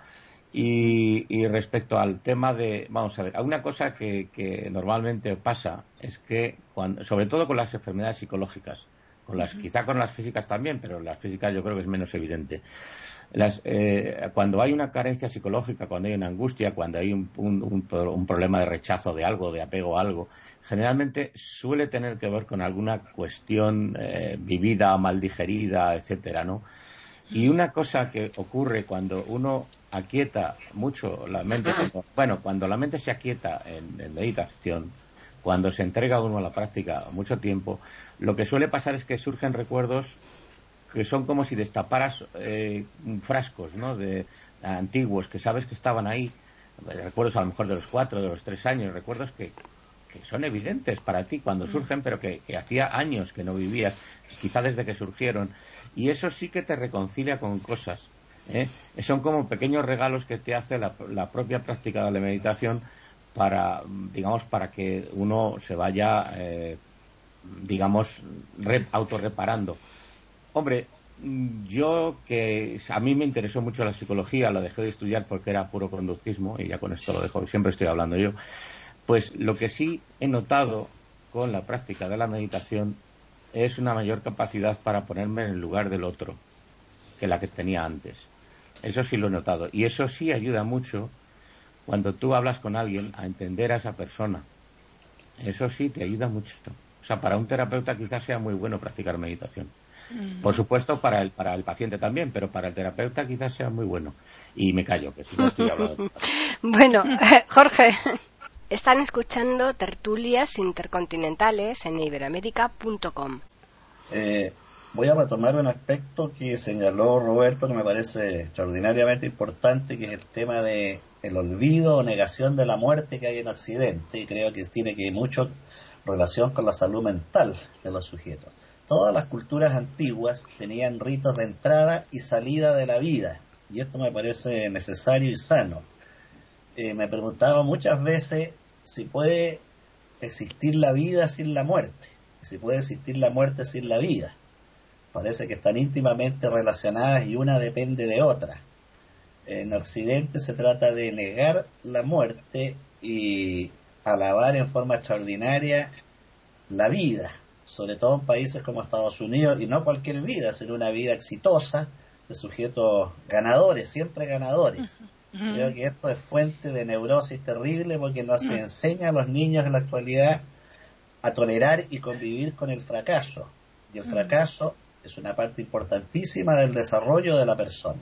Y, y respecto al tema de, vamos a ver, una cosa que, que normalmente pasa es que, cuando, sobre todo con las enfermedades psicológicas, con las, uh-huh. quizá con las físicas también, pero las físicas yo creo que es menos evidente. Las, eh, cuando hay una carencia psicológica, cuando hay una angustia, cuando hay un, un, un, un problema de rechazo de algo, de apego a algo, generalmente suele tener que ver con alguna cuestión eh, vivida, mal digerida, etcétera, ¿no? Y una cosa que ocurre cuando uno aquieta mucho la mente, cuando, bueno, cuando la mente se aquieta en, en meditación, cuando se entrega uno a la práctica mucho tiempo, lo que suele pasar es que surgen recuerdos que son como si destaparas eh, frascos, ¿no? De, de antiguos que sabes que estaban ahí, recuerdos a lo mejor de los cuatro, de los tres años, recuerdos que, que son evidentes para ti cuando surgen, pero que, que hacía años que no vivías, quizá desde que surgieron, y eso sí que te reconcilia con cosas, ¿eh? Son como pequeños regalos que te hace la, la propia práctica de la meditación para, digamos, para que uno se vaya, eh, digamos, re, autorreparando. Hombre, yo que a mí me interesó mucho la psicología, la dejé de estudiar porque era puro conductismo y ya con esto lo dejo, siempre estoy hablando yo, pues lo que sí he notado con la práctica de la meditación es una mayor capacidad para ponerme en el lugar del otro que la que tenía antes. Eso sí lo he notado y eso sí ayuda mucho cuando tú hablas con alguien a entender a esa persona. Eso sí te ayuda mucho. O sea, para un terapeuta quizás sea muy bueno practicar meditación. Por supuesto para el para el paciente también, pero para el terapeuta quizás sea muy bueno. Y me callo, que si no estoy hablando. Bueno, Jorge, están escuchando Tertulias Intercontinentales en iberoamérica punto com. Eh, voy a retomar un aspecto que señaló Roberto que me parece extraordinariamente importante, que es el tema de el olvido o negación de la muerte que hay en Occidente, y creo que tiene que mucho relación con la salud mental de los sujetos. Todas las culturas antiguas tenían ritos de entrada y salida de la vida, y esto me parece necesario y sano. Eh, me preguntaba muchas veces si puede existir la vida sin la muerte, y si puede existir la muerte sin la vida. Parece que están íntimamente relacionadas y una depende de otra. En Occidente se trata de negar la muerte y alabar en forma extraordinaria la vida, sobre todo en países como Estados Unidos, y no cualquier vida, sino una vida exitosa, de sujetos ganadores, siempre ganadores. Uh-huh. Creo que esto es fuente de neurosis terrible porque no se enseña a los niños en la actualidad a tolerar y convivir con el fracaso. Y el fracaso es una parte importantísima del desarrollo de la persona.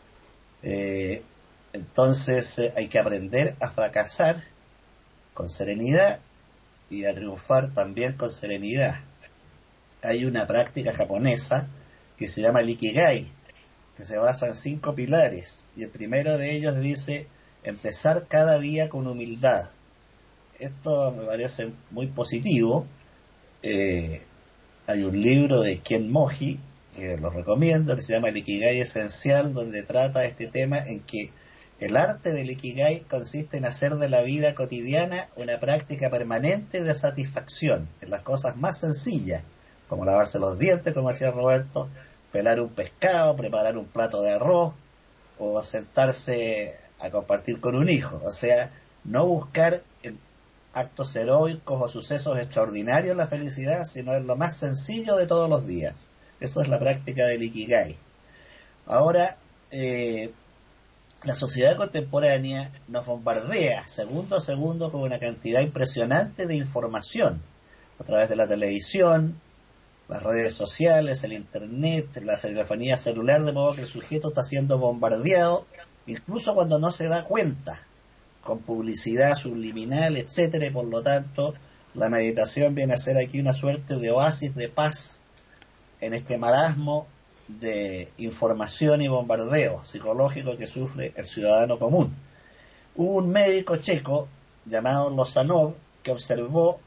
Eh, entonces eh, hay que aprender a fracasar con serenidad y a triunfar también con serenidad. Hay una práctica japonesa que se llama el Ikigai, que se basa en cinco pilares, y el primero de ellos dice empezar cada día con humildad. Esto me parece muy positivo. Eh, hay un libro de Ken Moji, que lo recomiendo, que se llama El Ikigai Esencial, donde trata este tema en que el arte del Ikigai consiste en hacer de la vida cotidiana una práctica permanente de satisfacción en las cosas más sencillas, como lavarse los dientes, como decía Roberto, pelar un pescado, preparar un plato de arroz o sentarse a compartir con un hijo. O sea, no buscar actos heroicos o sucesos extraordinarios la felicidad, sino en lo más sencillo de todos los días. Esa es la práctica del Ikigai. Ahora, eh, la sociedad contemporánea nos bombardea segundo a segundo con una cantidad impresionante de información a través de la televisión, las redes sociales, el internet, la telefonía celular, de modo que el sujeto está siendo bombardeado, incluso cuando no se da cuenta, con publicidad subliminal, etcétera, y por lo tanto la meditación viene a ser aquí una suerte de oasis de paz en este marasmo de información y bombardeo psicológico que sufre el ciudadano común. Hubo un médico checo llamado Lozanov que observó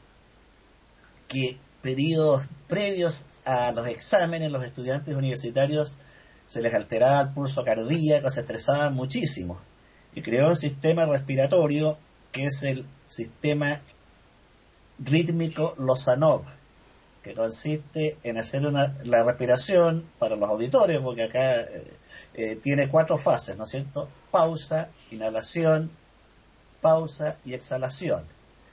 que periodos previos a los exámenes los estudiantes universitarios se les alteraba el pulso cardíaco, se estresaban muchísimo, y creó un sistema respiratorio que es el sistema rítmico Lozanov, que consiste en hacer una, la respiración para los auditores, porque acá eh, eh, tiene cuatro fases, ¿no es cierto? Pausa, inhalación, pausa y exhalación.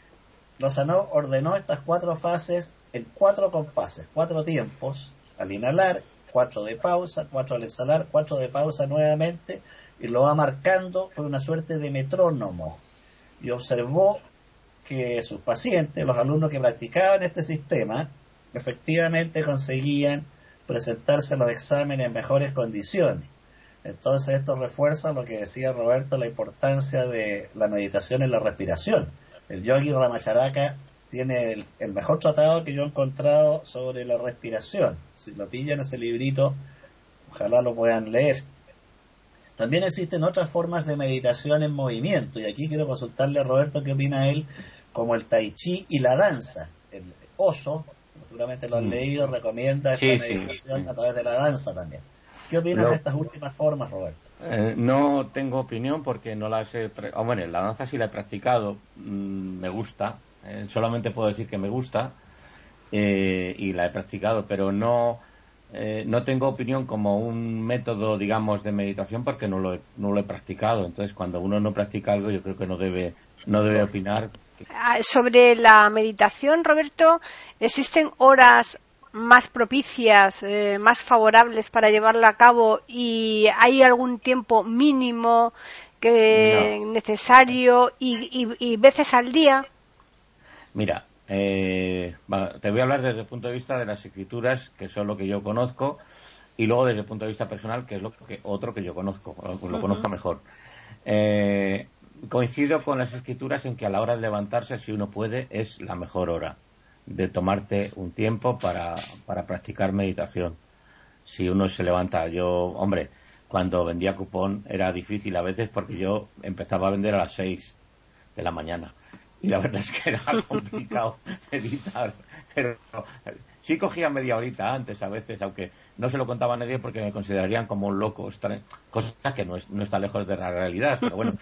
Lozanov ordenó estas cuatro fases en cuatro compases, cuatro tiempos, al inhalar, cuatro de pausa, cuatro al exhalar, cuatro de pausa nuevamente, y lo va marcando por una suerte de metrónomo. Y observó que sus pacientes, los alumnos que practicaban este sistema, efectivamente conseguían presentarse a los exámenes en mejores condiciones. Entonces esto refuerza lo que decía Roberto, la importancia de la meditación en la respiración. El Yogi Ramacharaka tiene el, el mejor tratado que yo he encontrado sobre la respiración. Si lo pillan ese librito, ojalá lo puedan leer. También existen otras formas de meditación en movimiento, y aquí quiero consultarle a Roberto qué opina él, como el tai chi y la danza. El oso, seguramente lo han leído, recomienda esta sí, meditación sí, sí. a través de la danza también. ¿Qué opinas no, de estas últimas formas, Roberto? Eh, no tengo opinión porque no las he... Pre- oh, bueno, la danza sí la he practicado, mm, me gusta, eh, solamente puedo decir que me gusta, eh, y la he practicado, pero no... Eh, no tengo opinión como un método, digamos, de meditación porque no lo he, no lo he practicado. Entonces, cuando uno no practica algo, yo creo que no debe no debe opinar. Sobre la meditación, Roberto, ¿existen horas más propicias, eh, más favorables para llevarla a cabo, y hay algún tiempo mínimo que No. necesario y, y, y veces al día? Mira, Eh, bueno, te voy a hablar desde el punto de vista de las escrituras, que son lo que yo conozco, y luego desde el punto de vista personal, que es lo que otro que yo conozco, lo, lo uh-huh. conozco mejor. Eh, coincido con las escrituras en que a la hora de levantarse, si uno puede, es la mejor hora de tomarte un tiempo para, para practicar meditación. Si uno se levanta, yo, hombre, cuando vendía cupón era difícil a veces porque yo empezaba a vender a las seis de la mañana. Y la verdad es que era complicado meditar, pero sí cogía media horita antes a veces, aunque no se lo contaba a nadie porque me considerarían como un loco, cosa que no, es, no está lejos de la realidad, pero bueno.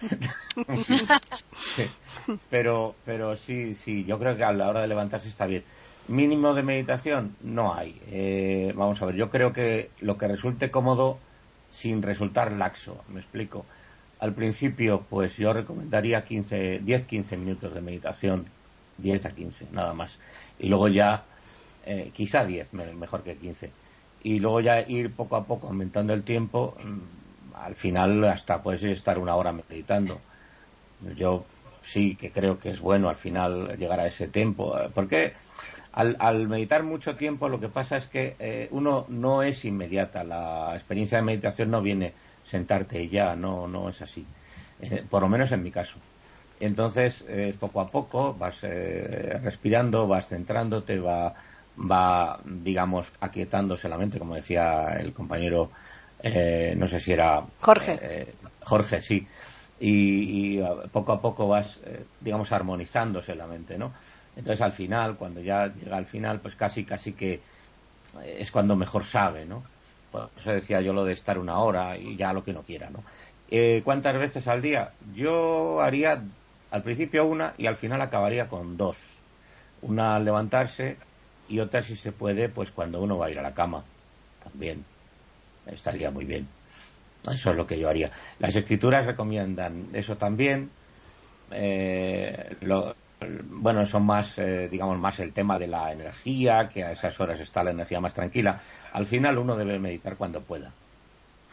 pero pero sí, sí, yo creo que a la hora de levantarse está bien. Mínimo de meditación no hay. Eh, vamos a ver, yo creo que lo que resulte cómodo sin resultar laxo, me explico. Al principio, pues yo recomendaría quince, diez a quince minutos de meditación, diez a quince, nada más. Y luego ya, eh, quizá diez, mejor que quince. Y luego ya ir poco a poco aumentando el tiempo, al final hasta puedes estar una hora meditando. Yo sí que creo que es bueno al final llegar a ese tiempo, porque al, al meditar mucho tiempo lo que pasa es que eh, uno no es inmediata, la experiencia de meditación no viene sentarte y ya, no no es así, eh, por lo menos en mi caso. Entonces eh, poco a poco vas eh, respirando, vas centrándote, va va digamos aquietándose la mente, como decía el compañero, eh, no sé si era Jorge eh, Jorge sí, y, y poco a poco vas eh, digamos armonizándose la mente, ¿no? Entonces al final, cuando ya llega al final, pues casi casi que es cuando mejor sabe, ¿no? Por eso decía yo lo de estar una hora y ya lo que uno quiera, ¿no? Eh, ¿Cuántas veces al día? Yo haría al principio una y al final acabaría con dos. Una al levantarse y otra, si se puede, pues cuando uno va a ir a la cama. También estaría muy bien. Eso es lo que yo haría. Las escrituras recomiendan eso también. Eh, lo, bueno, son más, eh, digamos, más el tema de la energía, que a esas horas está la energía más tranquila. Al final uno debe meditar cuando pueda.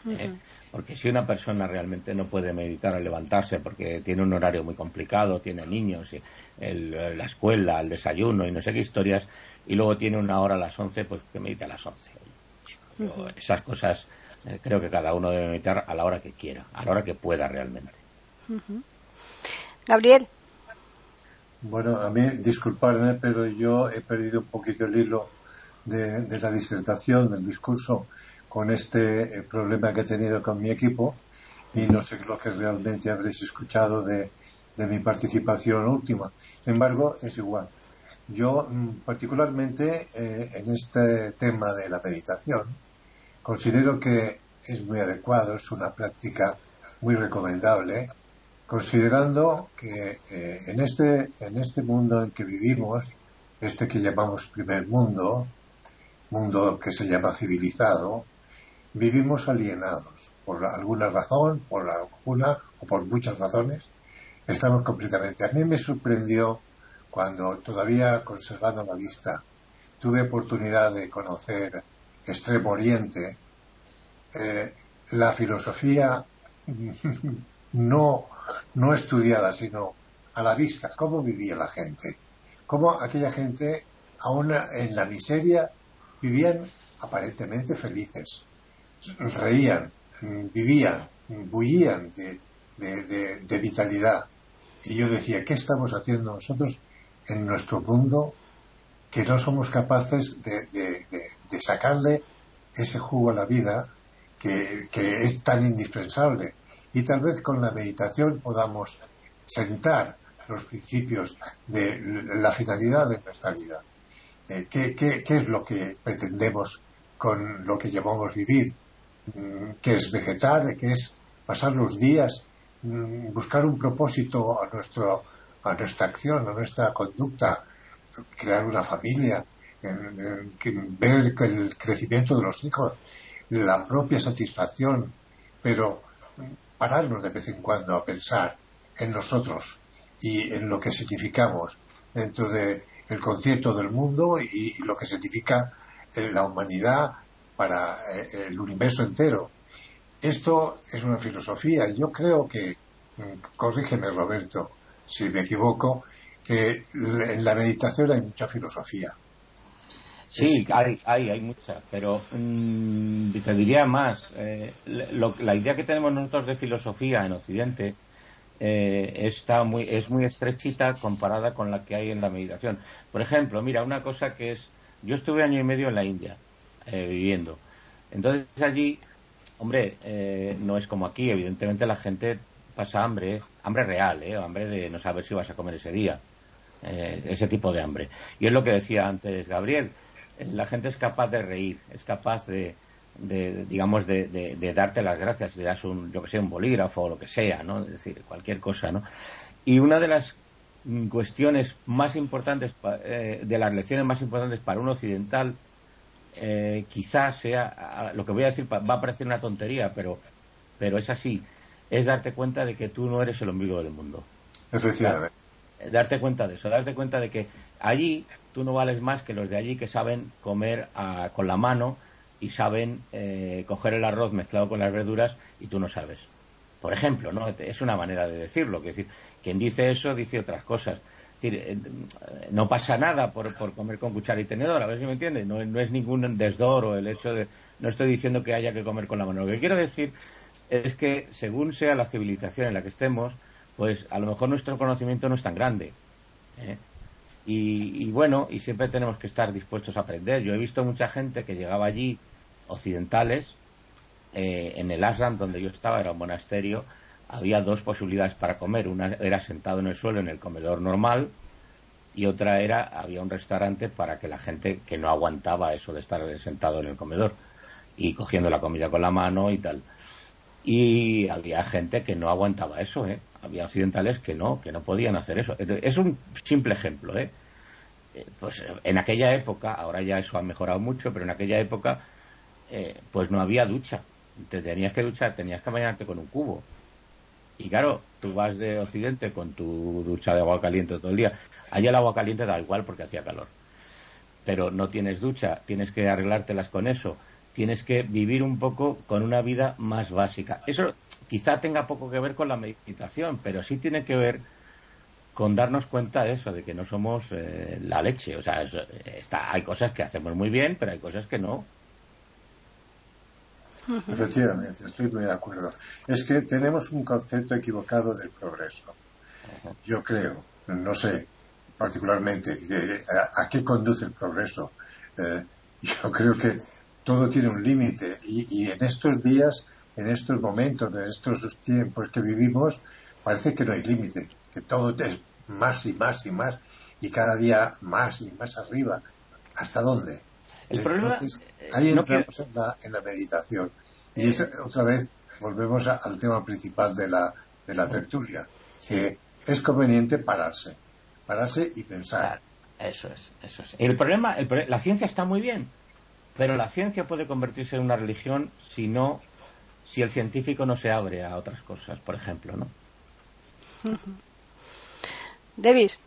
¿eh? Uh-huh. Porque si una persona realmente no puede meditar al levantarse porque tiene un horario muy complicado, tiene niños, el, la escuela, el desayuno y no sé qué historias, y luego tiene una hora a las once, pues que medite a las once. Yo, uh-huh. Esas cosas eh, creo que cada uno debe meditar a la hora que quiera, a la hora que pueda realmente. Uh-huh. Gabriel. Bueno, a mí, disculpadme, pero yo he perdido un poquito el hilo de, de la disertación, del discurso, con este eh, problema que he tenido con mi equipo, y no sé lo que realmente habréis escuchado de, de mi participación última. Sin embargo, es igual. Yo, particularmente, eh, en este tema de la meditación, considero que es muy adecuado, es una práctica muy recomendable, considerando que eh, en este en este mundo en que vivimos, este que llamamos primer mundo, mundo que se llama civilizado, vivimos alienados por alguna razón, por alguna o por muchas razones, estamos completamente. A mí me sorprendió cuando, todavía conservando la vista, tuve oportunidad de conocer Extremo Oriente, eh, la filosofía no no estudiada, sino a la vista, cómo vivía la gente, cómo aquella gente, aún en la miseria, vivían aparentemente felices, reían, vivían, bullían de, de, de, de vitalidad. Y yo decía, ¿qué estamos haciendo nosotros en nuestro mundo que no somos capaces de, de, de, de sacarle ese jugo a la vida que, que es tan indispensable? Y tal vez con la meditación podamos sentar los principios de la finalidad de nuestra vida. Eh, ¿qué, qué, ¿Qué es lo que pretendemos con lo que llamamos vivir? ¿Qué es vegetar? ¿Qué es pasar los días? Buscar un propósito a, nuestro, a nuestra acción, a nuestra conducta, crear una familia, en, en, ver el crecimiento de los hijos, la propia satisfacción, pero pararnos de vez en cuando a pensar en nosotros y en lo que significamos dentro de el concepto del mundo y, y lo que significa eh, la humanidad para eh, el universo entero. Esto es una filosofía. Yo creo que, corrígeme Roberto si me equivoco, que en la meditación hay mucha filosofía. Sí, hay, hay, hay mucha, pero mmm, te diría más. Eh, lo, la idea que tenemos nosotros de filosofía en Occidente eh, está muy, es muy estrechita comparada con la que hay en la meditación. Por ejemplo, mira, una cosa que es... Yo estuve año y medio en la India eh, viviendo. Entonces allí, hombre, eh, no es como aquí. Evidentemente la gente pasa hambre, hambre real, eh, hambre de no saber si vas a comer ese día. Eh, ese tipo de hambre. Y es lo que decía antes Gabriel. La gente es capaz de reír, es capaz de, de digamos, de, de, de darte las gracias, le das un, yo que sé, un bolígrafo o lo que sea, ¿no? Es decir, cualquier cosa, ¿no? Y una de las cuestiones más importantes, eh, de las lecciones más importantes para un occidental, eh, quizás sea, lo que voy a decir va a parecer una tontería, pero, pero es así, es darte cuenta de que tú no eres el ombligo del mundo. Efectivamente. Darte cuenta de eso, darte cuenta de que allí tú no vales más que los de allí que saben comer a, con la mano y saben eh, coger el arroz mezclado con las verduras y tú no sabes. Por ejemplo, ¿no? Es una manera de decirlo. Que decir, quien dice eso dice otras cosas. Es decir, eh, no pasa nada por, por comer con cuchara y tenedor, a ver si me entiendes. No, no es ningún desdoro el hecho de... No estoy diciendo que haya que comer con la mano. Lo que quiero decir es que según sea la civilización en la que estemos, pues a lo mejor nuestro conocimiento no es tan grande, ¿eh? Y, y bueno, y siempre tenemos que estar dispuestos a aprender. Yo he visto mucha gente que llegaba allí, occidentales, eh, en el ashram donde yo estaba, era un monasterio, había dos posibilidades para comer. Una era sentado en el suelo en el comedor normal y otra era, había un restaurante para que la gente que no aguantaba eso de estar sentado en el comedor y cogiendo la comida con la mano y tal. Y había gente que no aguantaba eso, ¿eh? Había occidentales que no, que no podían hacer eso. Es un simple ejemplo, ¿eh? Pues en aquella época, ahora ya eso ha mejorado mucho, pero en aquella época, eh, pues no había ducha. Te tenías que duchar, tenías que bañarte con un cubo. Y claro, tú vas de Occidente con tu ducha de agua caliente todo el día. Allá el agua caliente da igual porque hacía calor. Pero no tienes ducha, tienes que arreglártelas con eso. tienes que vivir un poco con una vida más básica. Eso quizá tenga poco que ver con la meditación, pero sí tiene que ver con darnos cuenta de eso, de que no somos eh, la leche. O sea, es, está, hay cosas que hacemos muy bien, pero hay cosas que no. Efectivamente, estoy muy de acuerdo. Es que tenemos un concepto equivocado del progreso. Yo creo, no sé particularmente que, a, a qué conduce el progreso. Eh, yo creo que todo tiene un límite y, y en estos días, en estos momentos, en estos tiempos que vivimos, parece que no hay límite, que todo es más y más y más y cada día más y más arriba. ¿Hasta dónde? El Entonces, problema, ahí no entramos quiero... en, la, en la meditación. Y es, otra vez volvemos a, al tema principal de la, de la tertulia, que es conveniente pararse, pararse y pensar. Claro, eso es, eso es. El problema, el, la ciencia está muy bien, pero la ciencia puede convertirse en una religión si no, si el científico no se abre a otras cosas, por ejemplo, ¿no? Davis.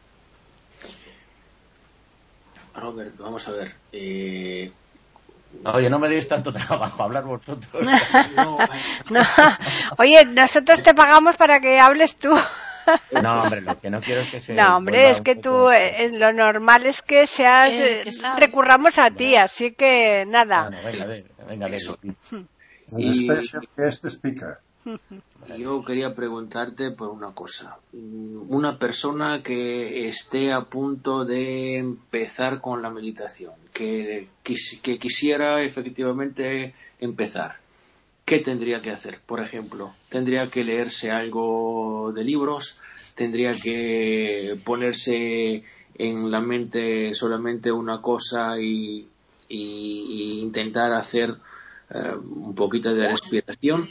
Robert, vamos a ver. Eh... Oye, no me deis tanto trabajo, hablar vosotros. No, no. Oye, nosotros te pagamos para que hables tú. No, hombre, lo que no quiero es que se... No, hombre, es que tú, eh, lo normal es que seas, eh, que recurramos a ti, así que nada. Bueno, venga, venga, venga, eso. Y, special guest speaker. Yo quería preguntarte por una cosa. Una persona que esté a punto de empezar con la meditación, que, que quisiera efectivamente empezar, ¿qué tendría que hacer? Por ejemplo, ¿tendría que leerse algo de libros? ¿Tendría que ponerse en la mente solamente una cosa y, y, y intentar hacer uh, un poquito de respiración?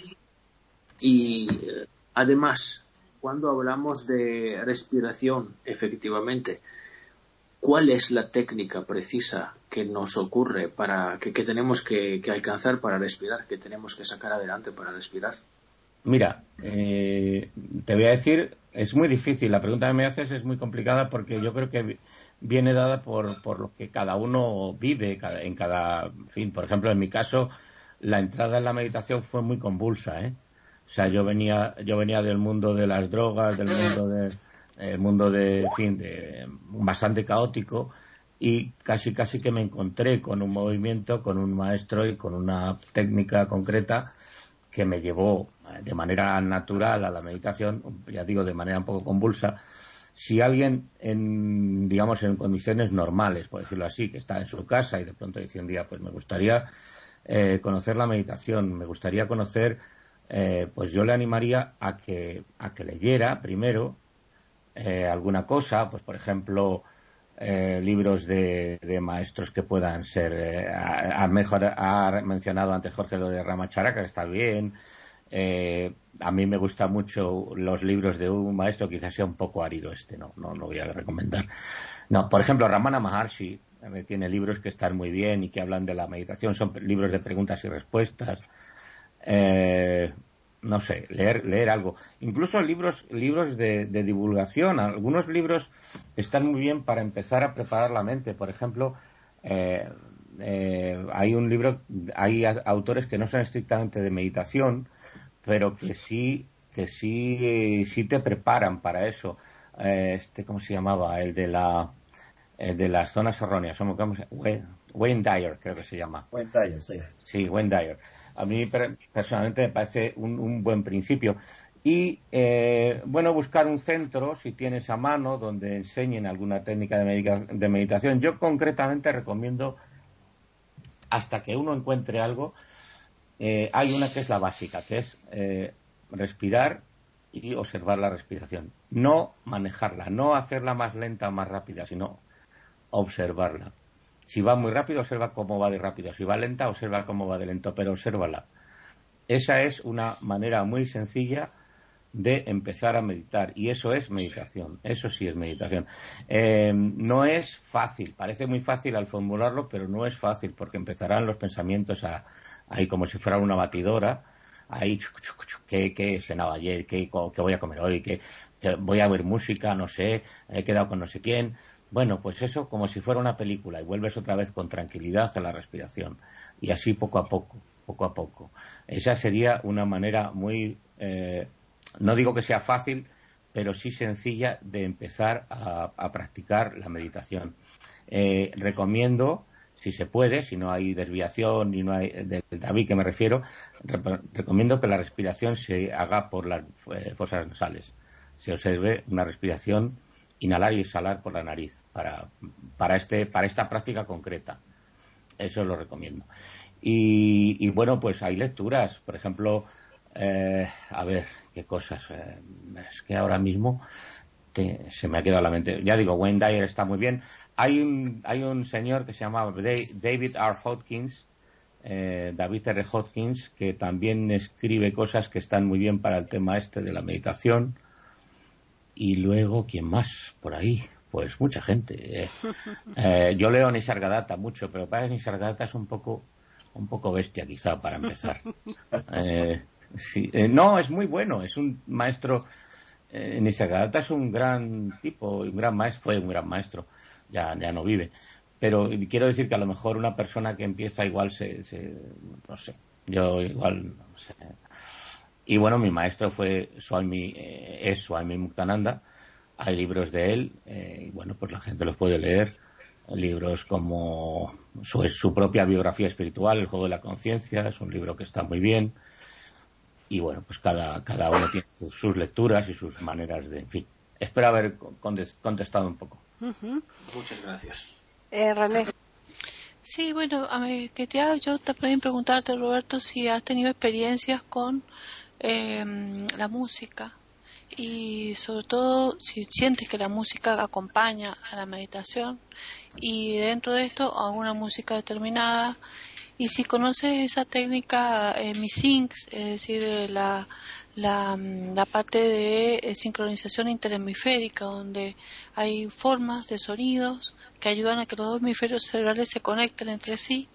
Y eh, además, cuando hablamos de respiración, efectivamente, ¿cuál es la técnica precisa que nos ocurre para que, que tenemos que, que alcanzar para respirar, que tenemos que sacar adelante para respirar? Mira, eh, te voy a decir, es muy difícil. La pregunta que me haces es muy complicada porque yo creo que viene dada por, por lo que cada uno vive cada, en cada en fin. Por ejemplo, en mi caso, la entrada en la meditación fue muy convulsa, ¿eh? O sea, yo venía, yo venía del mundo de las drogas, del mundo de, el mundo de, en fin, de bastante caótico, y casi casi que me encontré con un movimiento, con un maestro y con una técnica concreta que me llevó de manera natural a la meditación, ya digo, de manera un poco convulsa. Si alguien en, digamos, en condiciones normales, por decirlo así, que está en su casa y de pronto dice un día, pues me gustaría eh, conocer la meditación, me gustaría conocer Eh, pues yo le animaría a que a que leyera primero eh, alguna cosa, pues por ejemplo eh, libros de, de maestros que puedan ser eh, a, a mejor ha mencionado antes Jorge lo de Ramacharaka, que está bien. Eh, a mí me gustan mucho los libros de un maestro, quizás sea un poco árido este, no no lo voy a recomendar. No, por ejemplo, Ramana Maharshi eh, tiene libros que están muy bien y que hablan de la meditación, son libros de preguntas y respuestas. Eh, no sé, leer leer algo, incluso libros libros de, de divulgación. Algunos libros están muy bien para empezar a preparar la mente. Por ejemplo, eh, eh, hay un libro, hay autores que no son estrictamente de meditación, pero que sí que sí sí te preparan para eso. Eh, este, ¿cómo se llamaba? El de la el de las zonas erróneas. Wayne Dyer, creo que se llama. Wayne Dyer, sí. Sí, Wayne Dyer. A mí personalmente me parece un, un buen principio. Y, eh, bueno, buscar un centro, si tienes a mano, donde enseñen alguna técnica de, medica- de meditación. Yo concretamente recomiendo, hasta que uno encuentre algo, eh, hay una que es la básica, que es eh, respirar y observar la respiración. No manejarla, no hacerla más lenta o más rápida, sino observarla. Si va muy rápido, observa cómo va de rápido. Si va lenta, observa cómo va de lento, pero obsérvala. Esa es una manera muy sencilla de empezar a meditar. Y eso es meditación. Eso sí es meditación. Eh, no es fácil. Parece muy fácil al formularlo, pero no es fácil, porque empezarán los pensamientos a, ahí como si fuera una batidora. Ahí, ¿qué, qué cenaba ayer? ¿Qué, qué voy a comer hoy? ¿Qué, qué voy a oír música? No sé. He quedado con no sé quién. Bueno, pues eso como si fuera una película y vuelves otra vez con tranquilidad a la respiración. y así poco a poco, poco a poco. Esa sería una manera muy, eh, no digo que sea fácil, pero sí sencilla de empezar a, a practicar la meditación. Eh, recomiendo, si se puede, si no hay desviación y no hay del David que me refiero, re- recomiendo que la respiración se haga por las eh, fosas nasales. Se observe una respiración, inhalar y exhalar por la nariz para, para, este, para esta práctica concreta. Eso lo recomiendo. Y, y bueno, pues hay lecturas, por ejemplo, eh, a ver, qué cosas. Eh, es que ahora mismo te, se me ha quedado a la mente. Ya digo, Wayne Dyer está muy bien. Hay un, hay un señor que se llama David R. Hawkins, eh, David R. Hawkins, que también escribe cosas que están muy bien para el tema este de la meditación. Y luego, ¿quién más por ahí? Pues mucha gente. Eh, eh, yo leo Nisargadatta mucho, pero para Nisargadatta es un poco, un poco bestia quizá para empezar. Eh, sí, eh, no, es muy bueno, es un maestro. Eh, Nisargadatta es un gran tipo, un gran maestro, fue un gran maestro. Ya, ya no vive, pero quiero decir que a lo mejor una persona que empieza igual se, se no sé, yo igual no sé. Y bueno, mi maestro fue Swami, eh, es Swami Muktananda. Hay libros de él, eh, y bueno, pues la gente los puede leer, libros como su, su propia biografía espiritual, El juego de la conciencia, es un libro que está muy bien. Y bueno, pues cada, cada uno tiene sus, sus lecturas y sus maneras de, en fin, espero haber contestado un poco. Uh-huh. Muchas gracias. Eh, René. Sí, bueno, a mí, que te hago yo también preguntarte, Roberto, si has tenido experiencias con eh, la música y sobre todo si sientes que la música acompaña a la meditación y dentro de esto alguna música determinada, y si conoces esa técnica eh, MISYNC, es decir, eh, la La, la parte de eh, sincronización interhemisférica, donde hay formas de sonidos que ayudan a que los dos hemisferios cerebrales se conecten entre sí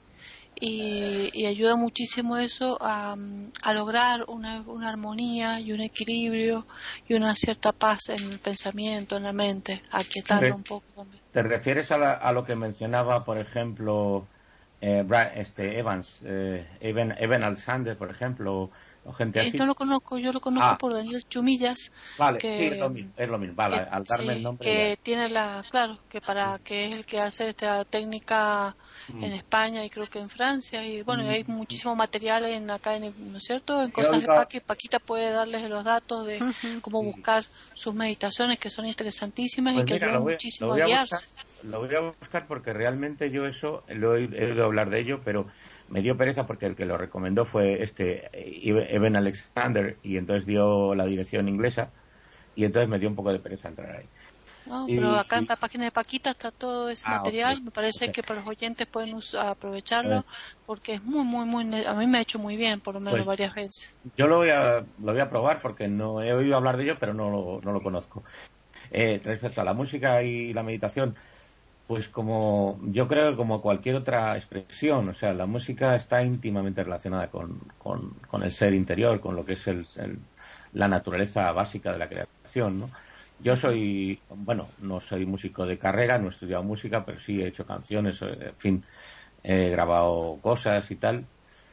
y, y ayuda muchísimo eso a, a lograr una, una armonía y un equilibrio y una cierta paz en el pensamiento, en la mente, a aquietarlo un poco también. ¿Te refieres a, la, a lo que mencionaba, por ejemplo, eh, Brad, este Evans, eh, Evan, Evan Alexander, por ejemplo, o gente así? Eh, no lo conozco, yo lo conozco ah. por Daniel Chumillas. Vale, que, sí, es lo mismo, es lo mismo. Vale, que, al darme sí, el nombre que ya. tiene la, claro, que para que es el que hace esta técnica mm. en España y creo que en Francia, y bueno, mm. hay muchísimo material en acá, en, ¿no es cierto? En cosas de Paqui. Paquita puede darles los datos de uh-huh. cómo buscar sus meditaciones, que son interesantísimas pues y que mira, ayudan a, muchísimo a guiarse. Buscar, lo voy a buscar porque realmente yo eso lo he, he oído hablar de ello, pero me dio pereza porque el que lo recomendó fue este Evan Alexander y entonces dio la dirección inglesa y entonces me dio un poco de pereza entrar ahí. No, y, pero acá y... en la página de Paquita está todo ese ah, material, okay. Me parece okay. que para los oyentes pueden usar, aprovecharlo porque es muy, muy, muy, a mí me ha hecho muy bien, por lo menos pues, varias veces. Yo lo voy a lo voy a probar porque no he oído hablar de ello, pero no lo, no lo conozco. Eh, respecto a la música y la meditación, pues como yo creo que como cualquier otra expresión, o sea, la música está íntimamente relacionada con, con, con el ser interior, con lo que es el, el, la naturaleza básica de la creación, ¿no? Yo soy, bueno, no soy músico de carrera, no he estudiado música, pero sí he hecho canciones, en fin, he grabado cosas y tal,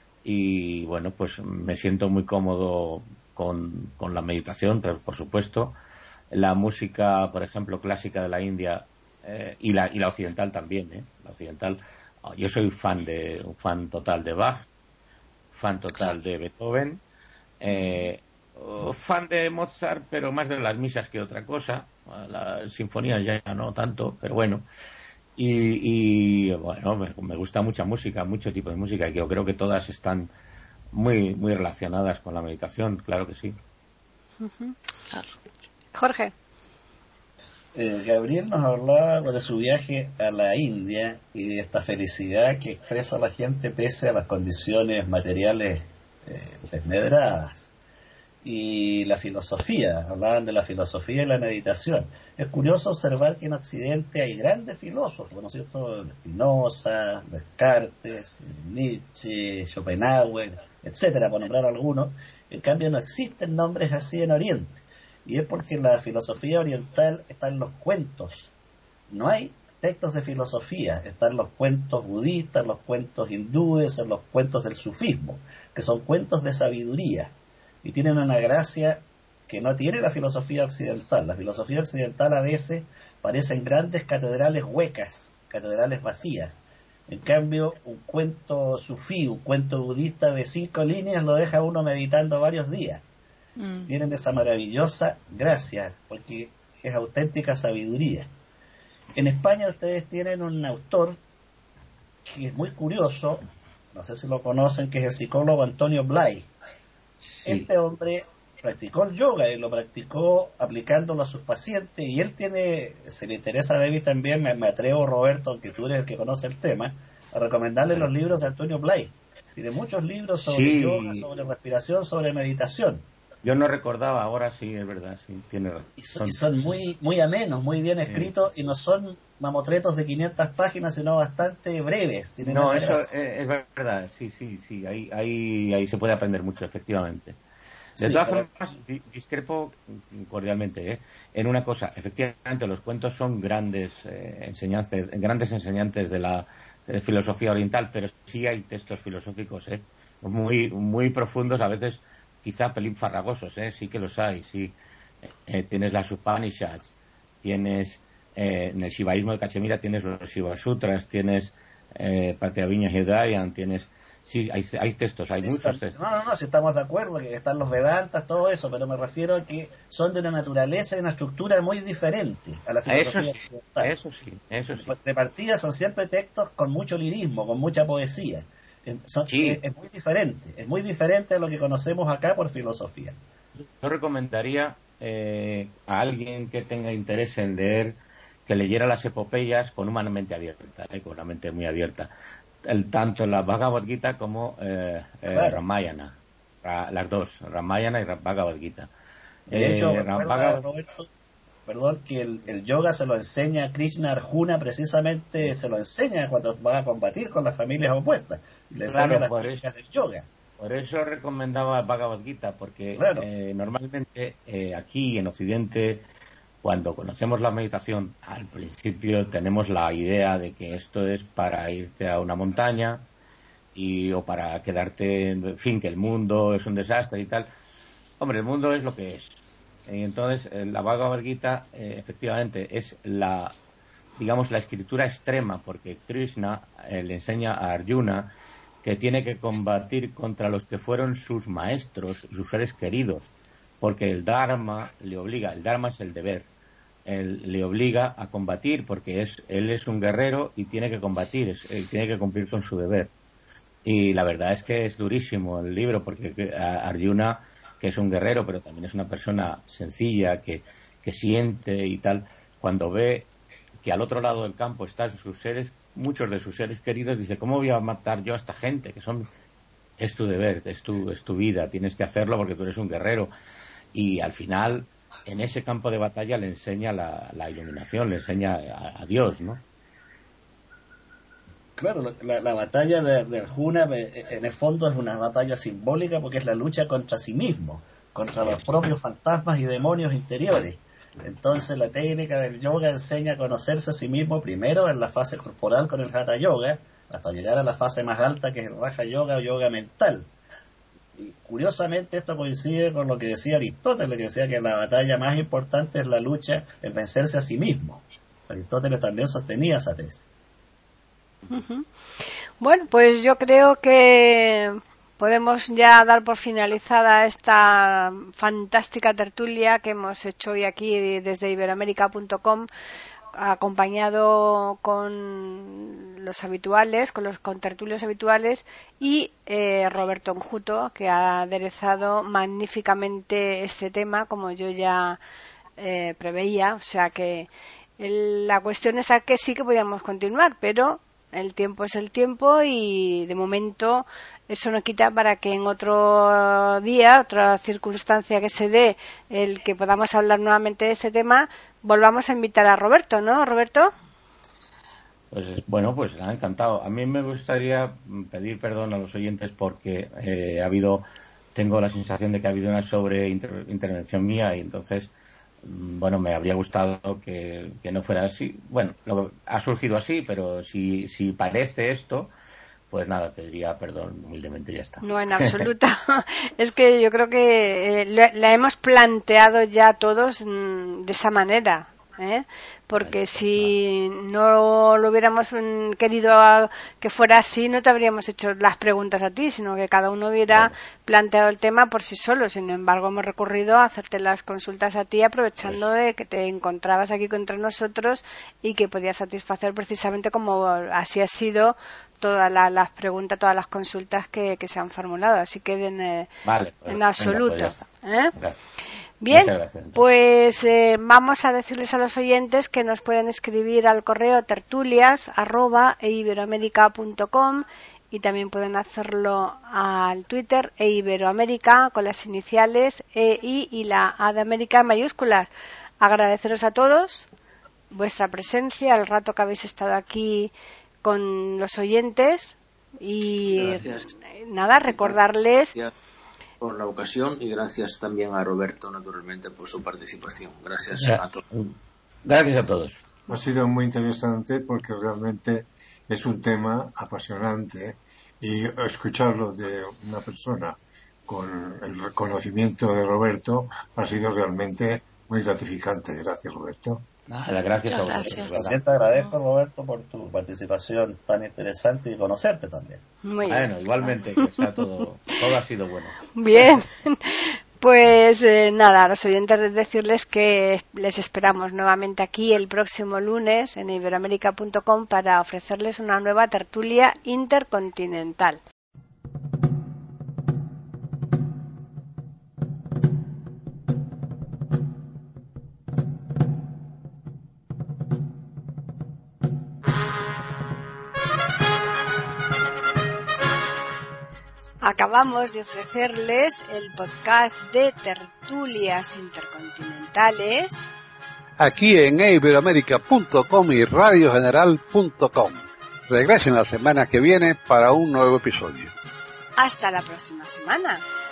y bueno, pues me siento muy cómodo con, con la meditación, pero por supuesto, la música, por ejemplo, clásica de la India, Eh, y la y la occidental también, ¿eh? La occidental, oh, yo soy fan de un fan total de Bach, fan total de Beethoven, eh, oh, fan de Mozart, pero más de las misas que otra cosa, las sinfonías ya no tanto, pero bueno, y, y bueno, me, me gusta mucha música, mucho tipo de música, y yo creo que todas están muy muy relacionadas con la meditación, claro que sí. Uh-huh. Jorge. Eh, Gabriel nos hablaba de su viaje a la India y de esta felicidad que expresa la gente pese a las condiciones materiales eh, desmedradas. Y la filosofía, hablaban de la filosofía y la meditación. Es curioso observar que en Occidente hay grandes filósofos, ¿no es cierto? Spinoza, Descartes, Nietzsche, Schopenhauer, etcétera, por nombrar algunos. En cambio no existen nombres así en Oriente. Y es porque la filosofía oriental está en los cuentos. No hay textos de filosofía. Están los cuentos budistas, los cuentos hindúes, los cuentos del sufismo, que son cuentos de sabiduría y tienen una gracia que no tiene la filosofía occidental. La filosofía occidental a veces parecen grandes catedrales huecas, catedrales vacías. En cambio, un cuento sufí, un cuento budista de cinco líneas lo deja uno meditando varios días. Mm. Tienen esa maravillosa gracia, porque es auténtica sabiduría. En España ustedes tienen un autor que es muy curioso, no sé si lo conocen, que es el psicólogo Antonio Blay. Sí. Este hombre practicó el yoga y lo practicó aplicándolo a sus pacientes, y él tiene, si le interesa a David también, me, me atrevo, Roberto, aunque tú eres el que conoce el tema, a recomendarle los libros de Antonio Blay. Tiene muchos libros sobre sí. yoga, sobre respiración, sobre meditación. Yo no recordaba, ahora sí, es verdad, sí, tiene razón. Y son, y son muy muy amenos, muy bien escritos, sí. Y no son mamotretos de quinientas páginas, sino bastante breves. Tienen no, eso es, es verdad, sí, sí, sí, ahí, ahí, ahí se puede aprender mucho, efectivamente. De sí, todas pero... formas, discrepo cordialmente ¿eh? en una cosa. Efectivamente, los cuentos son grandes eh, enseñanzas, grandes enseñantes de la eh, filosofía oriental, pero sí hay textos filosóficos ¿eh? muy muy profundos, a veces quizá pelín farragosos, ¿eh? Sí que los hay, sí. Eh, tienes las Upanishads, tienes eh, en el shivaísmo de Cachemira tienes los Shiva Sutras, tienes eh, Pratyaviña Hridayam, tienes... Sí, hay, hay textos, hay sí, muchos está, textos. No, no, no, si estamos de acuerdo que están los Vedantas, todo eso, pero me refiero a que son de una naturaleza y una estructura muy diferente a la filosofía eso sí, eso sí, eso sí. De partida son siempre textos con mucho lirismo, con mucha poesía. Son, sí. es, es muy diferente, es muy diferente a lo que conocemos acá por filosofía. Yo recomendaría eh, a alguien que tenga interés en leer, que leyera las epopeyas con una mente abierta, eh, con una mente muy abierta. El, tanto la Bhagavad Gita como eh, eh, claro. Ramayana, Ra, las dos, Ramayana y Bhagavad Gita. De eh, hecho, Bhagavad... Roberto, perdón, que el, el yoga se lo enseña a Krishna Arjuna, precisamente se lo enseña cuando va a combatir con las familias opuestas. Le claro, enseña las por técnicas eso, del yoga. Por eso recomendaba Bhagavad Gita, porque claro. eh, normalmente eh, aquí en Occidente, cuando conocemos la meditación, al principio tenemos la idea de que esto es para irte a una montaña y o para quedarte, en fin, que el mundo es un desastre y tal. Hombre, el mundo es lo que es. Y entonces, la Bhagavad Gita, eh, efectivamente, es la, digamos, la escritura extrema, porque Krishna eh, le enseña a Arjuna que tiene que combatir contra los que fueron sus maestros, sus seres queridos, porque el Dharma le obliga, el Dharma es el deber, él le obliga a combatir, porque es él es un guerrero y tiene que combatir, es, él tiene que cumplir con su deber. Y la verdad es que es durísimo el libro, porque Arjuna, que es un guerrero, pero también es una persona sencilla, que, que siente y tal, cuando ve que al otro lado del campo están sus seres, muchos de sus seres queridos, dice, ¿cómo voy a matar yo a esta gente? Que son, es tu deber, es tu, es tu vida, tienes que hacerlo porque tú eres un guerrero. Y al final, en ese campo de batalla le enseña la, la iluminación, le enseña a, a Dios, ¿no? Claro, la, la batalla de, de Arjuna en el fondo es una batalla simbólica porque es la lucha contra sí mismo, contra los propios fantasmas y demonios interiores. Entonces la técnica del yoga enseña a conocerse a sí mismo primero en la fase corporal con el Hatha Yoga, hasta llegar a la fase más alta que es el Raja Yoga o yoga mental. Y curiosamente esto coincide con lo que decía Aristóteles, que decía que la batalla más importante es la lucha, el vencerse a sí mismo. Aristóteles también sostenía esa tesis. Uh-huh. Bueno, pues yo creo que podemos ya dar por finalizada esta fantástica tertulia que hemos hecho hoy aquí desde iberoamérica punto com, acompañado con los habituales, con los contertulios habituales y eh, Roberto Enjuto, que ha aderezado magníficamente este tema, como yo ya eh, preveía. O sea que el, la cuestión es que sí que podíamos continuar, pero el tiempo es el tiempo y de momento eso no quita para que en otro día, otra circunstancia que se dé, el que podamos hablar nuevamente de este tema, volvamos a invitar a Roberto, ¿no, Roberto? Pues bueno, pues ha encantado. A mí me gustaría pedir perdón a los oyentes porque eh, ha habido, tengo la sensación de que ha habido una sobre inter, intervención mía y entonces bueno, me habría gustado que, que no fuera así. Bueno, lo, ha surgido así, pero si, si parece esto, pues nada, pediría perdón humildemente y ya está. No, en absoluto. Es que yo creo que eh, la hemos planteado ya todos mm, de esa manera. ¿Eh? Porque si no lo hubiéramos querido que fuera así, no te habríamos hecho las preguntas a ti, sino que cada uno hubiera claro. planteado el tema por sí solo. Sin embargo, hemos recurrido a hacerte las consultas a ti, aprovechando pues. de que te encontrabas aquí entre nosotros y que podías satisfacer precisamente como así ha sido todas la, las preguntas, todas las consultas que, que se han formulado. Así que en, eh, vale, pues, en absoluto. Venga, pues ¿eh? Gracias. Bien, pues eh, vamos a decirles a los oyentes que nos pueden escribir al correo tertulias arroba eiberoamerica punto com y también pueden hacerlo al Twitter eiberoamerica con las iniciales E I y la A de América en mayúsculas. Agradeceros a todos vuestra presencia, el rato que habéis estado aquí con los oyentes y Gracias. nada, recordarles... Gracias por la ocasión y gracias también a Roberto, naturalmente, por su participación. Gracias ya. a todos. Gracias a todos. Ha sido muy interesante porque realmente es un tema apasionante y escucharlo de una persona con el reconocimiento de Roberto ha sido realmente muy gratificante. Gracias, Roberto. Nada, gracias a vosotros. También te agradezco, Roberto, por tu participación tan interesante y conocerte también. Muy bien. Bueno, igualmente, que sea todo, todo ha sido bueno. Bien, pues eh, nada, a los oyentes de decirles que les esperamos nuevamente aquí el próximo lunes en iberoamerica punto com para ofrecerles una nueva tertulia intercontinental. Acabamos de ofrecerles el podcast de tertulias intercontinentales aquí en iberoamerica punto com y radio general punto com. Regresen la semana que viene para un nuevo episodio. Hasta la próxima semana.